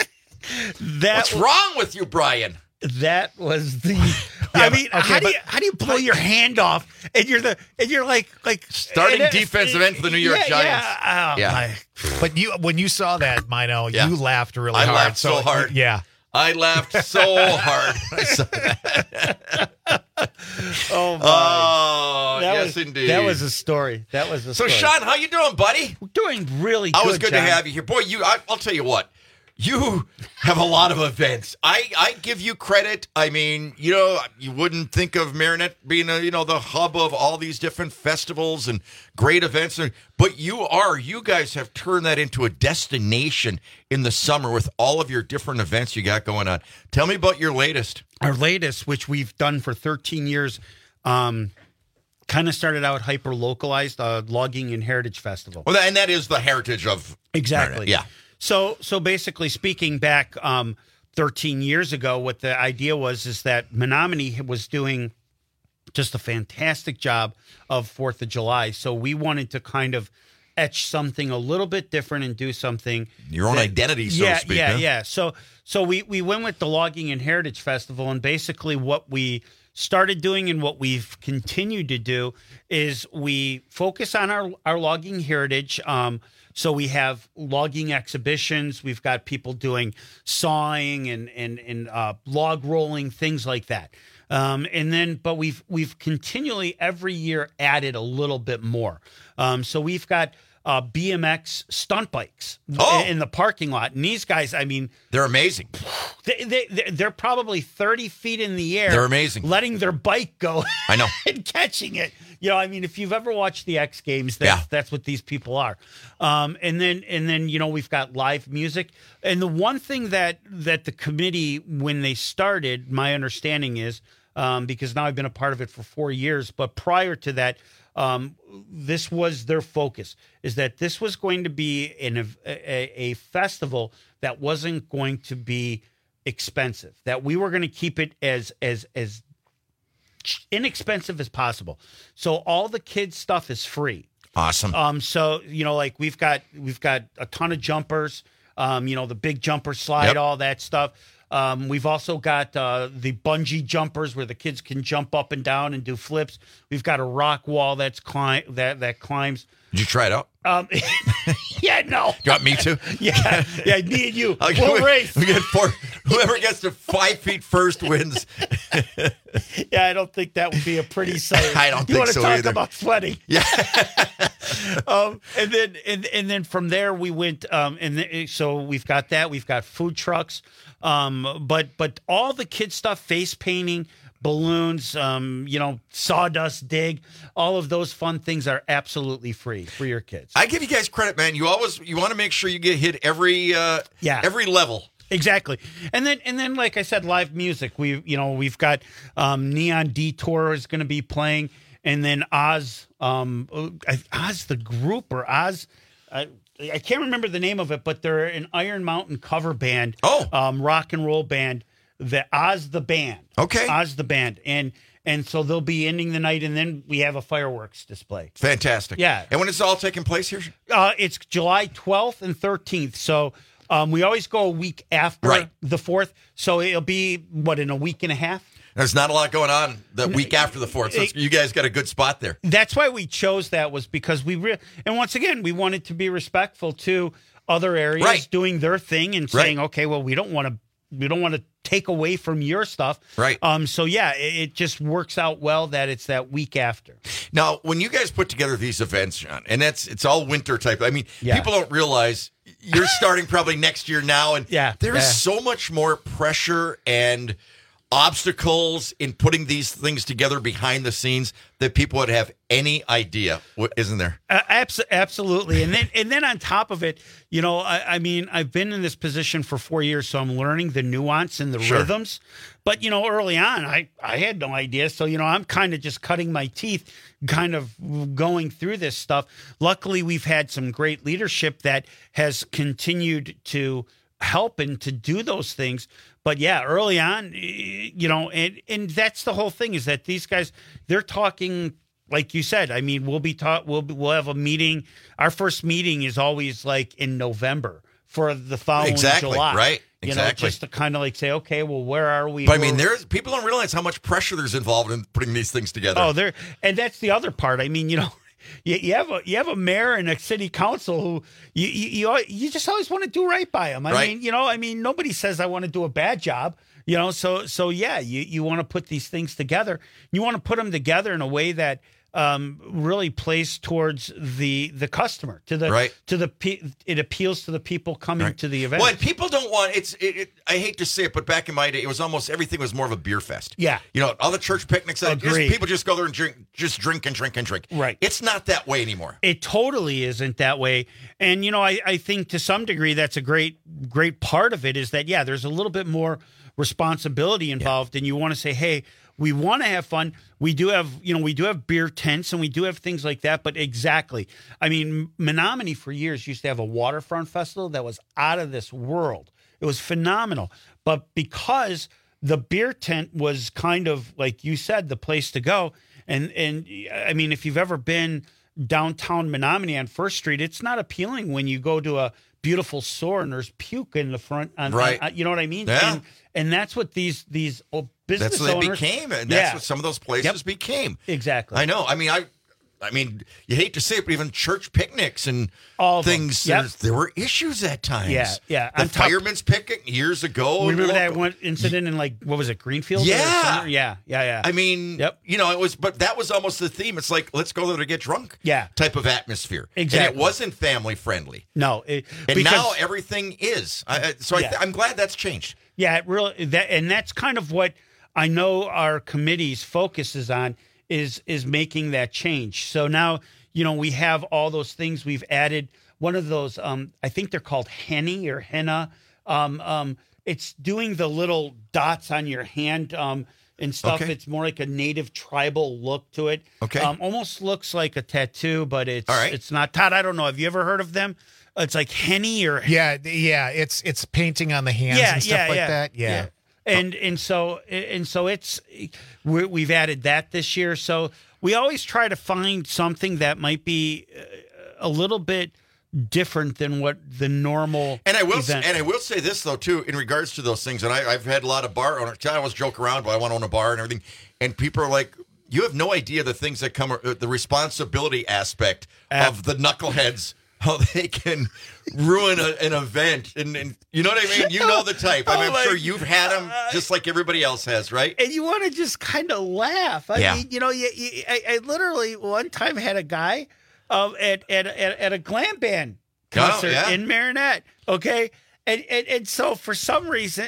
What's wrong with you, Brian? That was the. I mean, okay, how do you blow your hand off? And you're like starting defensive end for the New York Giants. Yeah. But when you saw that, Mino, you laughed really hard. I laughed so hard. Yeah. I laughed so hard. I saw that. Oh, my. Oh, yes, indeed. That was a story. So, Sean, how you doing, buddy? Doing really good, Always good John. to have you here. Boy, I'll tell you what. You have a lot of events. I give you credit. I mean, you wouldn't think of Marinette being the hub of all these different festivals and great events, but you guys have turned that into a destination in the summer with all of your different events you got going on. Tell me about your latest. Our latest, which we've done for 13 years, kind of started out hyper localized, Logging and Heritage Festival. Well, and that is the heritage of exactly. Marinette. Yeah. So basically speaking back 13 years ago, what the idea is that Menominee was doing just a fantastic job of 4th of July. So we wanted to kind of etch something a little bit different and do something. Your own identity, so to speak. Yeah. So we went with the Logging and Heritage Festival, and basically what we started doing and what we've continued to do is we focus on our logging heritage. So we have logging exhibitions. We've got people doing sawing and log rolling, things like that. But we've continually every year added a little bit more. So we've got BMX stunt bikes in the parking lot, and these guys, I mean, they're amazing. They're probably 30 feet in the air. They're amazing, letting their bike go. I know, and catching it. I mean, if you've ever watched the X Games, that's what these people are. And then we've got live music. And the one thing that the committee, when they started, my understanding is, because now I've been a part of it for 4 years, but prior to that, this was their focus, is that this was going to be a festival that wasn't going to be expensive, that we were going to keep it as inexpensive as possible. So all the kids stuff is free. Awesome. So like we've got a ton of jumpers, the big jumper slide, all that stuff. We've also got the bungee jumpers where the kids can jump up and down and do flips. We've got a rock wall that climbs. Did you try it out? Yeah, no. You want me to? Yeah, me and you. We'll race. We get 4. Whoever gets to 5 feet first wins. Yeah, I don't think that would be a pretty sight. I don't think so either. You want to talk about sweating? Yeah. And then from there we went. So we've got that. We've got food trucks. But all the kid stuff, face painting, balloons, sawdust dig, all of those fun things are absolutely free for your kids. I give you guys credit, man. You want to make sure you get hit every level. Exactly. And then like I said, live music. We've got Neon Detour is going to be playing, and then Oz the group, or Oz, I can't remember the name of it, but they're an Iron Mountain cover band. Rock and roll band. The Oz the band. Okay. Oz the band. And so they'll be ending the night, and then we have a fireworks display. Fantastic. Yeah. And when is it all taking place here? It's July 12th and 13th. So we always go a week after the 4th. So it'll be, in a week and a half? There's not a lot going on the week after the 4th. So you guys got a good spot there. That's why we chose that, was because and once again, we wanted to be respectful to other areas doing their thing and saying, okay, well, we don't want to to take away from your stuff. Right. So yeah, it just works out well that it's that week after. Now, when you guys put together these events, John, and it's all winter type. I mean, people don't realize you're starting probably next year now, and there is so much more pressure and obstacles in putting these things together behind the scenes that people would have any idea, isn't there? Absolutely. And then on top of it, I mean, I've been in this position for 4 years, so I'm learning the nuance and the rhythms. But, early on, I had no idea. So, I'm kind of just cutting my teeth, kind of going through this stuff. Luckily, we've had some great leadership that has continued to help and to do those things. But yeah, early on, and that's the whole thing, is that these guys, they're talking, like you said. I mean, we'll have a meeting. Our first meeting is always like in November for the following July. Right. Exactly. Just to kind of like say, okay, well, where are we? But I mean, people don't realize how much pressure there's involved in putting these things together. Oh, and that's the other part. I mean, you have a mayor and a city council who you just always want to do right by them. I mean, nobody says I want to do a bad job. So yeah, you want to put these things together. You want to put them together in a way that really plays towards the customer, it appeals to the people coming to the event. Well, and people don't want I hate to say it, but back in my day, it was almost everything was more of a beer fest. Yeah, all the church picnics. People just go there and drink and drink and drink. Right. It's not that way anymore. It totally isn't that way. And I think to some degree that's a great part of it, is that there's a little bit more responsibility involved, and you want to say, hey, we want to have fun. We do have beer tents and we do have things like that. But exactly, I mean, Menominee for years used to have a waterfront festival that was out of this world. It was phenomenal. But because the beer tent was kind of, like you said, the place to go. And I mean, if you've ever been downtown Menominee on First Street, it's not appealing when you go to a beautiful store and there's puke in the front. You know what I mean? Yeah. And that's what these business that's what owners they became, and that's what some of those places became. Exactly. I know. I mean, you hate to say it, but even church picnics and things, there were issues at times. Yeah. The fireman's picnic years ago. Remember that one incident in what was it, Greenfield? Yeah. Yeah. I mean, it was, but that was almost the theme. It's like, let's go there to get drunk. Yeah. Type of atmosphere. Exactly. And it wasn't family friendly. No. Now everything is. I'm glad that's changed. Yeah, it really. And that's kind of what I know our committee's focus is on, is making that change. So now, we have all those things. We've added one of those, I think they're called henna. It's doing the little dots on your hand and stuff. Okay. It's more like a native tribal look to it. Okay. Almost looks like a tattoo, but it's not. Todd, I don't know. Have you ever heard of them? It's like henny or it's painting on the hands and stuff like that. Yeah. And so it's we've added that this year. So we always try to find something that might be a little bit different than what the normal. And I will say this though too, in regards to those things. And I've had a lot of bar owners. I always joke around, but I want to own a bar and everything. And people are like, you have no idea the things that come, the responsibility aspect of the knuckleheads. How they can ruin an event, and you know what I mean. You know the type. I'm sure you've had them, just like everybody else has, right? And you want to just kind of laugh. I mean, I literally one time had a guy at a glam band concert in Marinette. Okay, and so for some reason,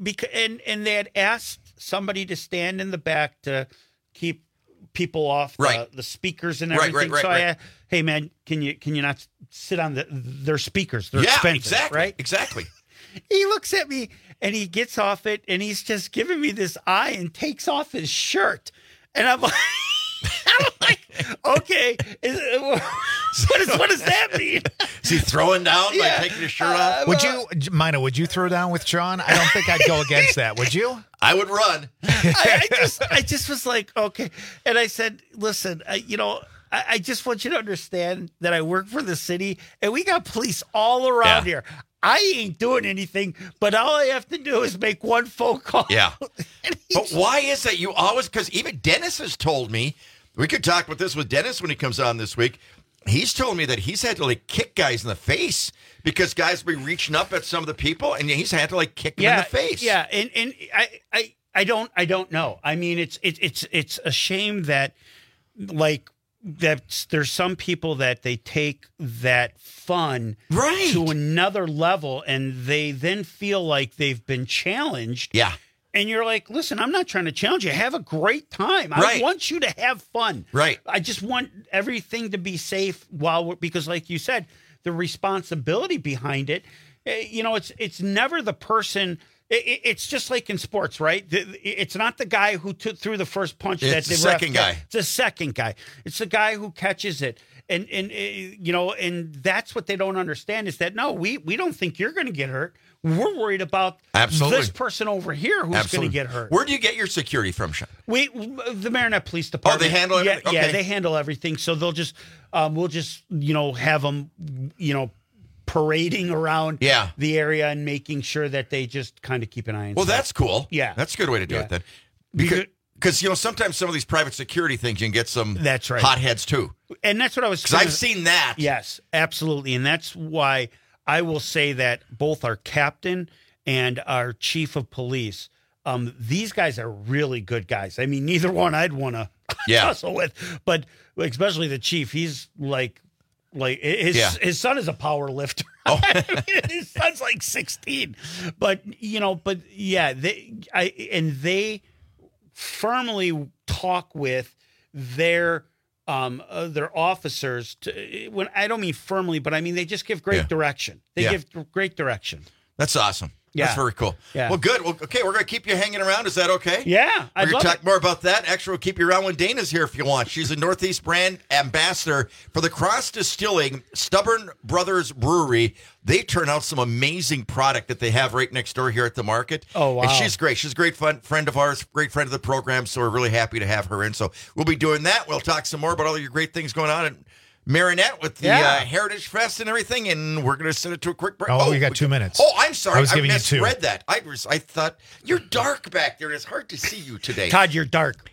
and they had asked somebody to stand in the back to keep people off the speakers and everything. So I asked, hey man, can you not sit on their speakers? They're expensive, exactly, right? Exactly. He looks at me and he gets off it and he's just giving me this eye and takes off his shirt. And I'm like, okay, what does that mean? Is he throwing down by taking his shirt off? Would you throw down with John? I don't think I'd go against that. Would you? I would run. I just was like, okay. And I said, listen, I just want you to understand that I work for the city and we got police all around here. I ain't doing anything, but all I have to do is make one phone call. Yeah. But why is that? You always, because even Dennis has told me, we could talk about this with Dennis when he comes on this week. he's told me that he's had to like kick guys in the face because guys will be reaching up at some of the people, and he's had to like kick them in the face. Yeah, and I don't know. I mean, it's a shame that like that there's some people that they take that fun to another level, and they then feel like they've been challenged. Yeah. And you're like, listen, I'm not trying to challenge you. Have a great time. I want you to have fun. Right. I just want everything to be safe because like you said, the responsibility behind it, it's never the person. It's just like in sports, right? It's not the guy who threw the first punch. It's the second guy. It's the second guy. It's the guy who catches it. And that's what they don't understand is that, no, we don't think you're going to get hurt. We're worried about this person over here who's going to get hurt. Where do you get your security from, Sean? The Marinette Police Department. Oh, they handle everything? Yeah, they handle everything. So they'll just, we'll just, have them, parading around the area and making sure that they just kind of keep an eye on. Well, that's cool. Yeah. That's a good way to do it then. Because, sometimes some of these private security things, you can get some hotheads too. And that's what I was saying. Because I've seen that. Yes, absolutely. And that's why I will say that both our captain and our chief of police, these guys are really good guys. I mean, neither one I'd want to tussle with, but especially the chief. He's like his son is a power lifter. Oh. His son's like 16, they firmly talk with their officers. When I don't mean firmly, but I mean they just give great direction. They give great direction. That's awesome. Yeah. That's very cool. Yeah. Well, good. Well, okay, we're going to keep you hanging around. Is that okay? Yeah, We're going to talk more about that. Actually, we'll keep you around when Dana's here if you want. She's a Northeast brand ambassador for the Cross Distilling Stubborn Brothers Brewery. They turn out some amazing product that they have right next door here at the market. Oh, wow. And she's great. She's a great friend of ours, great friend of the program, so we're really happy to have her in. So we'll be doing that. We'll talk some more about all your great things going on at Marinette with the Heritage Fest and everything, and we're going to send it to a quick break. Oh, we got 2 minutes. Oh, I'm sorry. I was giving you 2. Misread that. I thought, you're dark back there, and it's hard to see you today. Todd, you're dark.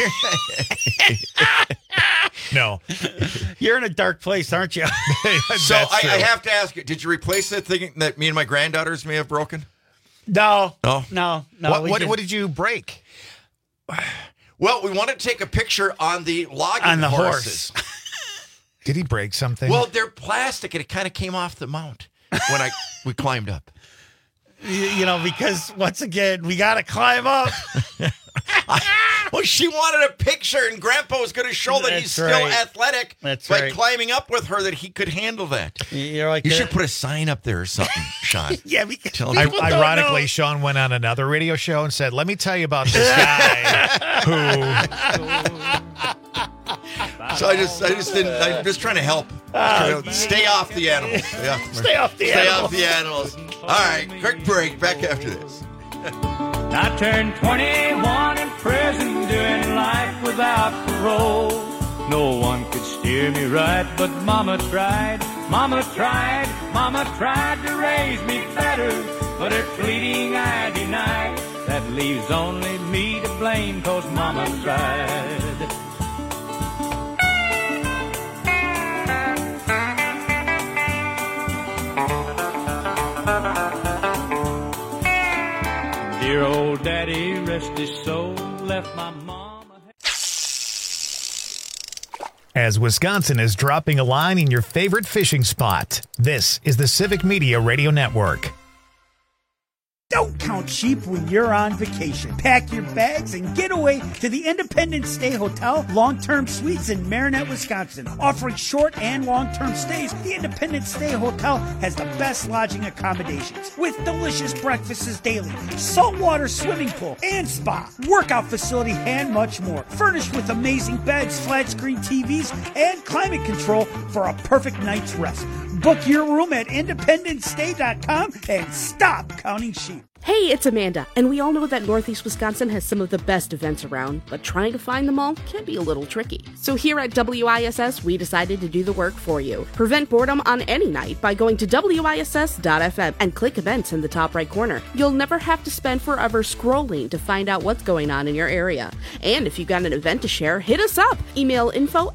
No. You're in a dark place, aren't you? So I have to ask you, did you replace that thing that me and my granddaughters may have broken? No. No. What did you break? Well, we wanted to take a picture on the logging horses. Did he break something? Well, they're plastic, and it kind of came off the mount when we climbed up. Because once again, we got to climb up. Well, she wanted a picture, and Grandpa was going to show that he's still athletic by climbing up with her, that he could handle that. You're like, you should put a sign up there or something, Sean. Yeah, because ironically, Sean went on another radio show and said, "Let me tell you about this guy who." So I just didn't. I'm just trying to help. Stay off the animals. Yeah. Stay off the animals. All right, quick break. Back after this. I turned 21 in prison, doing life without parole. No one could steer me right, but Mama tried. Mama tried to raise me better, but her pleading I denied. That leaves only me to blame, 'cause Mama tried. Dear old daddy, rest his soul, left my mom. As Wisconsin is dropping a line in your favorite fishing spot, this is the Civic Media Radio Network. Don't count sheep when you're on vacation. Pack your bags and get away to the Independence Stay Hotel Long-Term Suites in Marinette, Wisconsin. Offering short and long-term stays, the Independence Stay Hotel has the best lodging accommodations with delicious breakfasts daily, saltwater swimming pool and spa, workout facility, and much more. Furnished with amazing beds, flat screen TVs, and climate control for a perfect night's rest. Book your room at IndependenceStay.com and stop counting sheep. Hey, it's Amanda, and we all know that Northeast Wisconsin has some of the best events around, but trying to find them all can be a little tricky. So here at WISS, we decided to do the work for you. Prevent boredom on any night by going to WISS.FM and click events in the top right corner. You'll never have to spend forever scrolling to find out what's going on in your area. And if you've got an event to share, hit us up. Email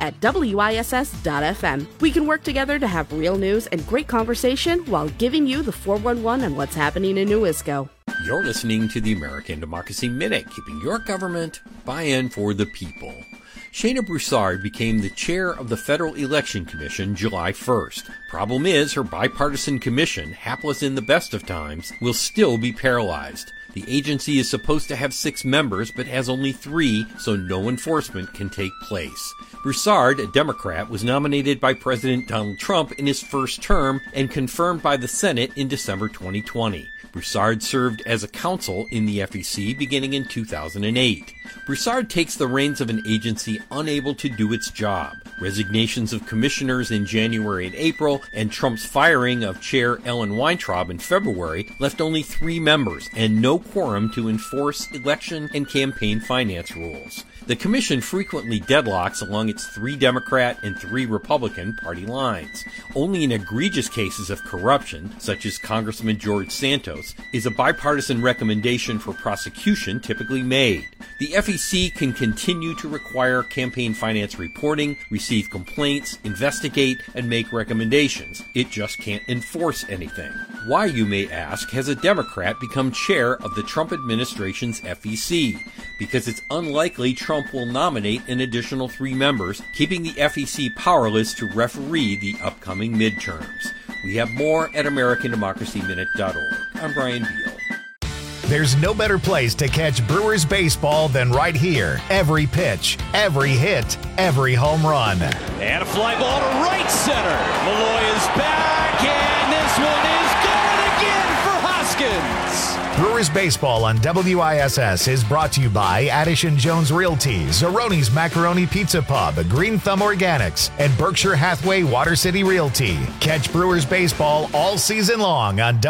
info@WISS.FM. We can work together to have real news and great conversation while giving you the 411 on what's happening in New Isco. You're listening to the American Democracy Minute, keeping your government buy-in for the people. Shayna Broussard became the chair of the Federal Election Commission July 1st. Problem is, her bipartisan commission, hapless in the best of times, will still be paralyzed. The agency is supposed to have 6 members, but has only 3, so no enforcement can take place. Broussard, a Democrat, was nominated by President Donald Trump in his first term and confirmed by the Senate in December 2020. Broussard served as a counsel in the FEC beginning in 2008. Broussard takes the reins of an agency unable to do its job. Resignations of commissioners in January and April, and Trump's firing of Chair Ellen Weintraub in February left only 3 members and no quorum to enforce election and campaign finance rules. The commission frequently deadlocks along its 3 Democrat and 3 Republican party lines. Only in egregious cases of corruption, such as Congressman George Santos, is a bipartisan recommendation for prosecution typically made. The FEC can continue to require campaign finance reporting, receive complaints, investigate, and make recommendations. It just can't enforce anything. Why, you may ask, has a Democrat become chair of the Trump administration's FEC? Because it's unlikely Trump will nominate an additional 3 members, keeping the FEC powerless to referee the upcoming midterms. We have more at AmericanDemocracyMinute.org. I'm Brian Beal. There's no better place to catch Brewers baseball than right here. Every pitch, every hit, every home run. And a fly ball to right center. Malloy is back, and this one is going again for Hoskins. Brewers baseball on WISS is brought to you by Addison Jones Realty, Zeroni's Macaroni Pizza Pub, Green Thumb Organics, and Berkshire Hathaway Water City Realty. Catch Brewers baseball all season long on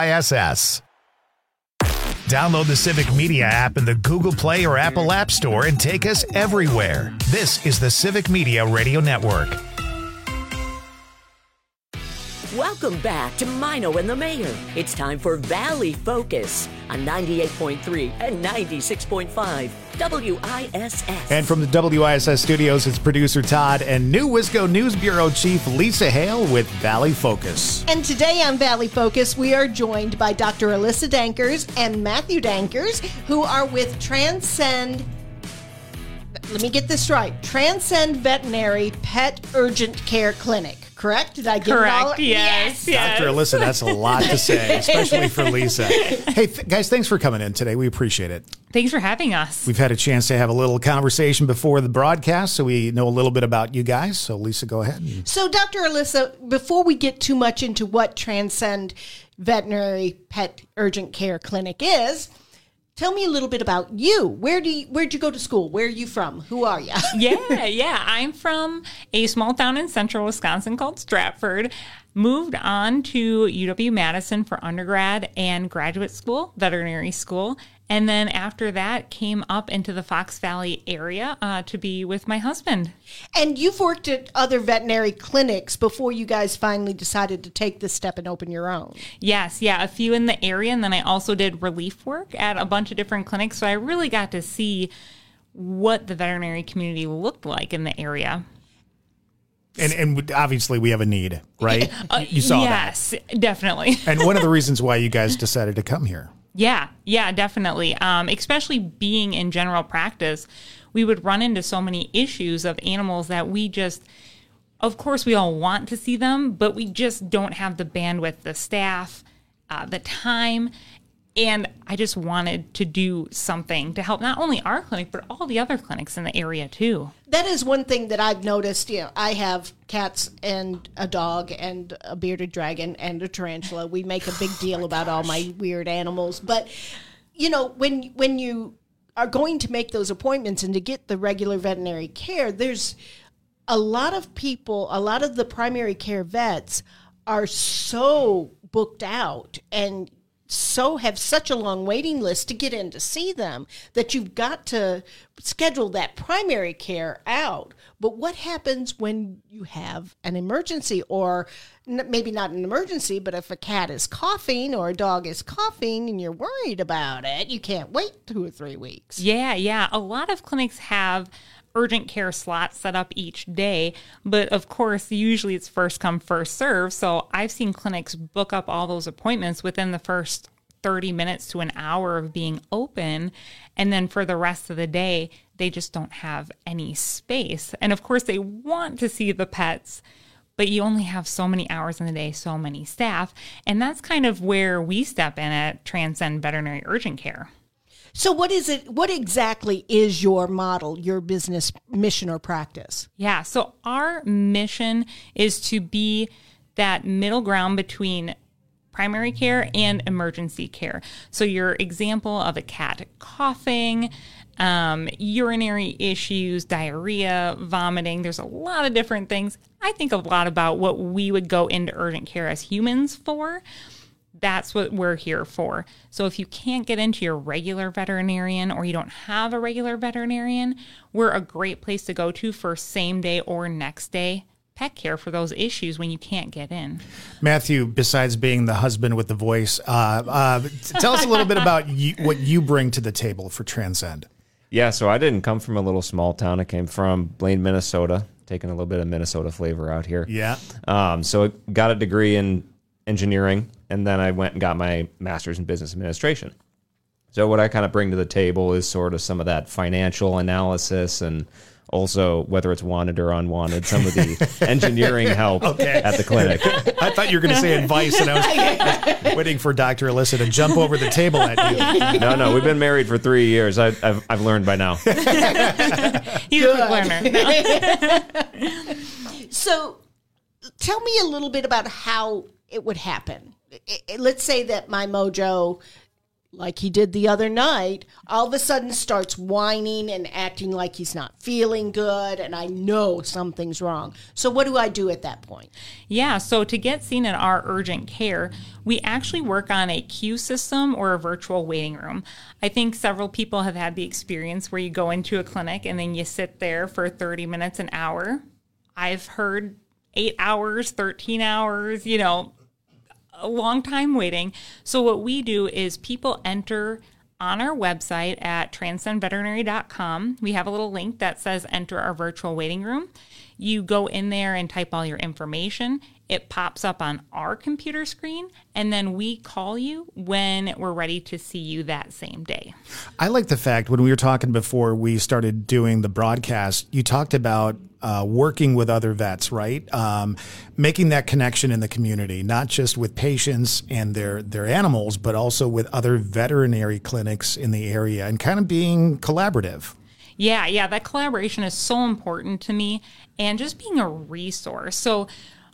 WISS. Download the Civic Media app in the Google Play or Apple App Store and take us everywhere. This is the Civic Media Radio Network. Welcome back to Mino and the Mayor. It's time for Valley Focus on 98.3 and 96.5 WISS. And from the WISS studios, it's producer Todd and New Wisco News Bureau Chief Lisa Hale with Valley Focus. And today on Valley Focus, we are joined by Dr. Alyssa Dankers and Matthew Dankers, who are with Transcend. Let me get this right. Transcend Veterinary Pet Urgent Care Clinic. Correct? Did I get it all? Correct. Yes. Dr. Alyssa, that's a lot to say, especially for Lisa. Hey, guys, thanks for coming in today. We appreciate it. Thanks for having us. We've had a chance to have a little conversation before the broadcast, so we know a little bit about you guys. So, Lisa, go ahead. So, Dr. Alyssa, before we get too much into what Transcend Veterinary Pet Urgent Care Clinic is, tell me a little bit about you. Where'd you go to school? Where are you from? Who are you? Yeah. I'm from a small town in central Wisconsin called Stratford. Moved on to UW-Madison for undergrad and graduate school, veterinary school. And then after that, came up into the Fox Valley area to be with my husband. And you've worked at other veterinary clinics before you guys finally decided to take this step and open your own. Yes, a few in the area. And then I also did relief work at a bunch of different clinics. So I really got to see what the veterinary community looked like in the area. And obviously we have a need, right? You saw that. Yes, definitely. And one of the reasons why you guys decided to come here. Yeah, definitely. Especially being in general practice, we would run into so many issues of animals that we just, of course, we all want to see them, but we just don't have the bandwidth, the staff, the time. And I just wanted to do something to help not only our clinic, but all the other clinics in the area, too. That is one thing that I've noticed. You know, I have cats and a dog and a bearded dragon and a tarantula. We make a big deal about all my weird animals. But, you know, when you are going to make those appointments and to get the regular veterinary care, there's a lot of people, a lot of the primary care vets are so booked out, and have such a long waiting list to get in to see them that you've got to schedule that primary care out. But what happens when you have an emergency, or maybe not an emergency, but if a cat is coughing or a dog is coughing and you're worried about it, you can't wait 2 or 3 weeks. Yeah. A lot of clinics have urgent care slots set up each day, but of course, usually it's first come, first serve. So I've seen clinics book up all those appointments within the first 30 minutes to an hour of being open. And then for the rest of the day, they just don't have any space. And of course, they want to see the pets, but you only have so many hours in the day, so many staff. And that's kind of where we step in at Transcend Veterinary Urgent Care. So what is it? What exactly is your model, your business mission or practice? Yeah, so our mission is to be that middle ground between primary care and emergency care. So your example of a cat coughing, urinary issues, diarrhea, vomiting, there's a lot of different things. I think a lot about what we would go into urgent care as humans for. That's what we're here for. So if you can't get into your regular veterinarian or you don't have a regular veterinarian, we're a great place to go to for same day or next day pet care for those issues when you can't get in. Matthew, besides being the husband with the voice, tell us a little bit about what you bring to the table for Transcend. Yeah, so I didn't come from a little small town. I came from Blaine, Minnesota, taking a little bit of Minnesota flavor out here. Yeah. So I got a degree in engineering, and then I went and got my master's in business administration. So what I kind of bring to the table is sort of some of that financial analysis, and also whether it's wanted or unwanted, some of the engineering help at the clinic. I thought you were going to say advice, and I was waiting for Dr. Alyssa to jump over the table at you. No, we've been married for 3 years. I've learned by now. He's a good learner. No. So tell me a little bit about how it would happen. Let's say that my Mojo, like he did the other night, all of a sudden starts whining and acting like he's not feeling good, and I know something's wrong. So what do I do at that point? Yeah, so to get seen in our urgent care, we actually work on a queue system or a virtual waiting room. I think several people have had the experience where you go into a clinic and then you sit there for 30 minutes, an hour. I've heard 8 hours, 13 hours, a long time waiting. So what we do is people enter on our website at transcendveterinary.com. We have a little link that says enter our virtual waiting room. You go in there and type all your information. It pops up on our computer screen, and then we call you when we're ready to see you that same day. I like the fact when we were talking before we started doing the broadcast, you talked about working with other vets, right? Making that connection in the community, not just with patients and their animals, but also with other veterinary clinics in the area, and kind of being collaborative. Yeah, that collaboration is so important to me, and just being a resource. So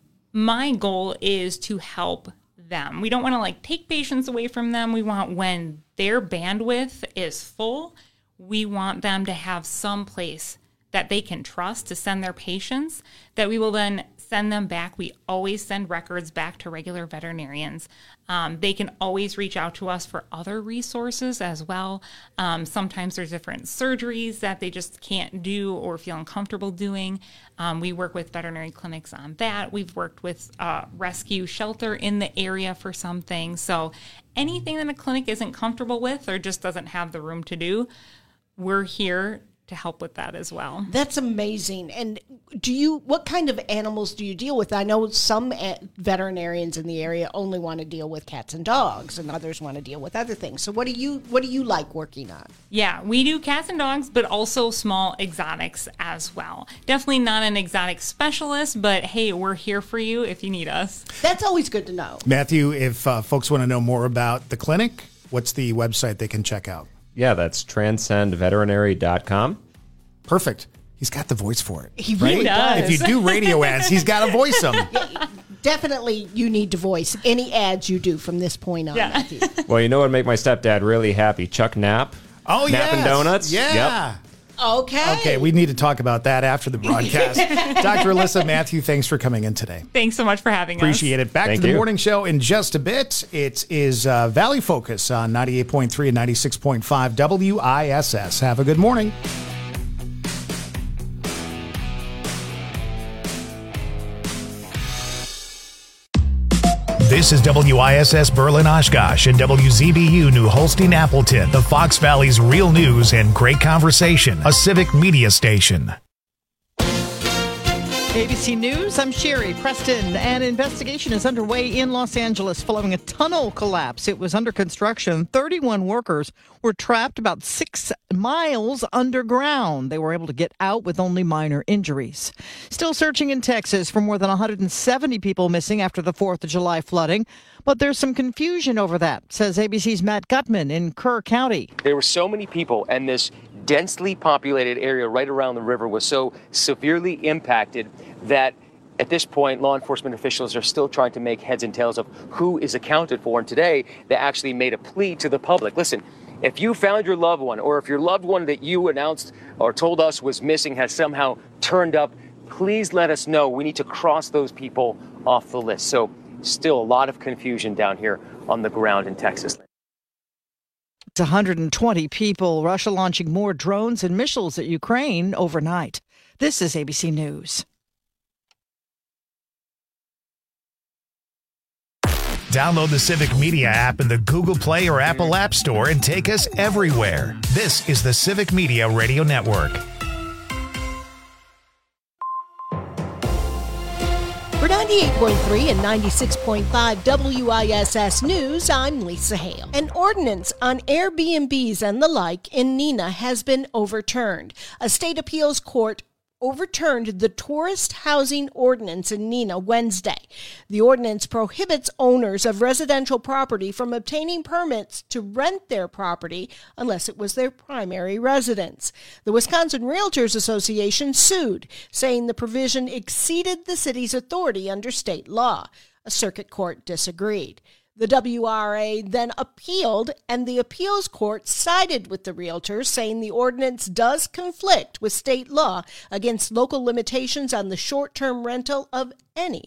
my goal is to help them. We don't want to take patients away from them. We want, when their bandwidth is full, we want them to have some place that they can trust to send their patients, that we will then send them back. We always send records back to regular veterinarians. They can always reach out to us for other resources as well. Sometimes there's different surgeries that they just can't do or feel uncomfortable doing. We work with veterinary clinics on that. We've worked with rescue shelter in the area for some things. So anything that a clinic isn't comfortable with or just doesn't have the room to do, we're here to help with that as well. That's amazing. And what kind of animals do you deal with? I know some veterinarians in the area only want to deal with cats and dogs, and others want to deal with other things. So what do you like working on? Yeah, we do cats and dogs, but also small exotics as well. Definitely not an exotic specialist, but hey, we're here for you if you need us. That's always good to know. Matthew, if folks want to know more about the clinic, what's the website they can check out? Yeah, that's transcendveterinary.com. Perfect. He's got the voice for it. He really does. If you do radio ads, he's got to voice them. Yeah, definitely, you need to voice any ads you do from this point on. Yeah. Well, you know what would make my stepdad really happy? Chuck Knapp. Oh, yeah. Knapp and Donuts. Yeah. Yep. Okay. Okay, we need to talk about that after the broadcast. Dr. Alyssa Matthew, thanks for coming in today. Thanks so much for having us. Appreciate it. Back to the morning show in just a bit. It is Valley Focus on 98.3 and 96.5 WISS. Have a good morning. This is WISS Berlin Oshkosh and WZBU New Holstein Appleton, the Fox Valley's real news and great conversation, a civic media station. ABC News, I'm Sherry Preston. An investigation is underway in Los Angeles following a tunnel collapse. It was under construction. 31 workers were trapped about 6 miles underground. They were able to get out with only minor injuries. Still searching in Texas for more than 170 people missing after the 4th of July flooding. But there's some confusion over that, says ABC's Matt Gutman in Kerr County. There were so many people, and this densely populated area right around the river was so severely impacted that at this point, law enforcement officials are still trying to make heads and tails of who is accounted for. And today, they actually made a plea to the public. Listen, if you found your loved one, or if your loved one that you announced or told us was missing has somehow turned up, please let us know. We need to cross those people off the list. So still a lot of confusion down here on the ground in Texas. It's 120 people. Russia launching more drones and missiles at Ukraine overnight. This is ABC News. Download the Civic Media app in the Google Play or Apple App Store and take us everywhere. This is the Civic Media Radio Network. For 98.3 and 96.5 WISS News, I'm Lisa Hale. An ordinance on Airbnbs and the like in Neenah has been overturned. A state appeals court overturned the tourist housing ordinance in Neenah Wednesday. The ordinance prohibits owners of residential property from obtaining permits to rent their property unless it was their primary residence. The Wisconsin Realtors Association sued, saying the provision exceeded the city's authority under state law. A circuit court disagreed. The WRA then appealed, and the appeals court sided with the realtors, saying the ordinance does conflict with state law against local limitations on the short-term rental of any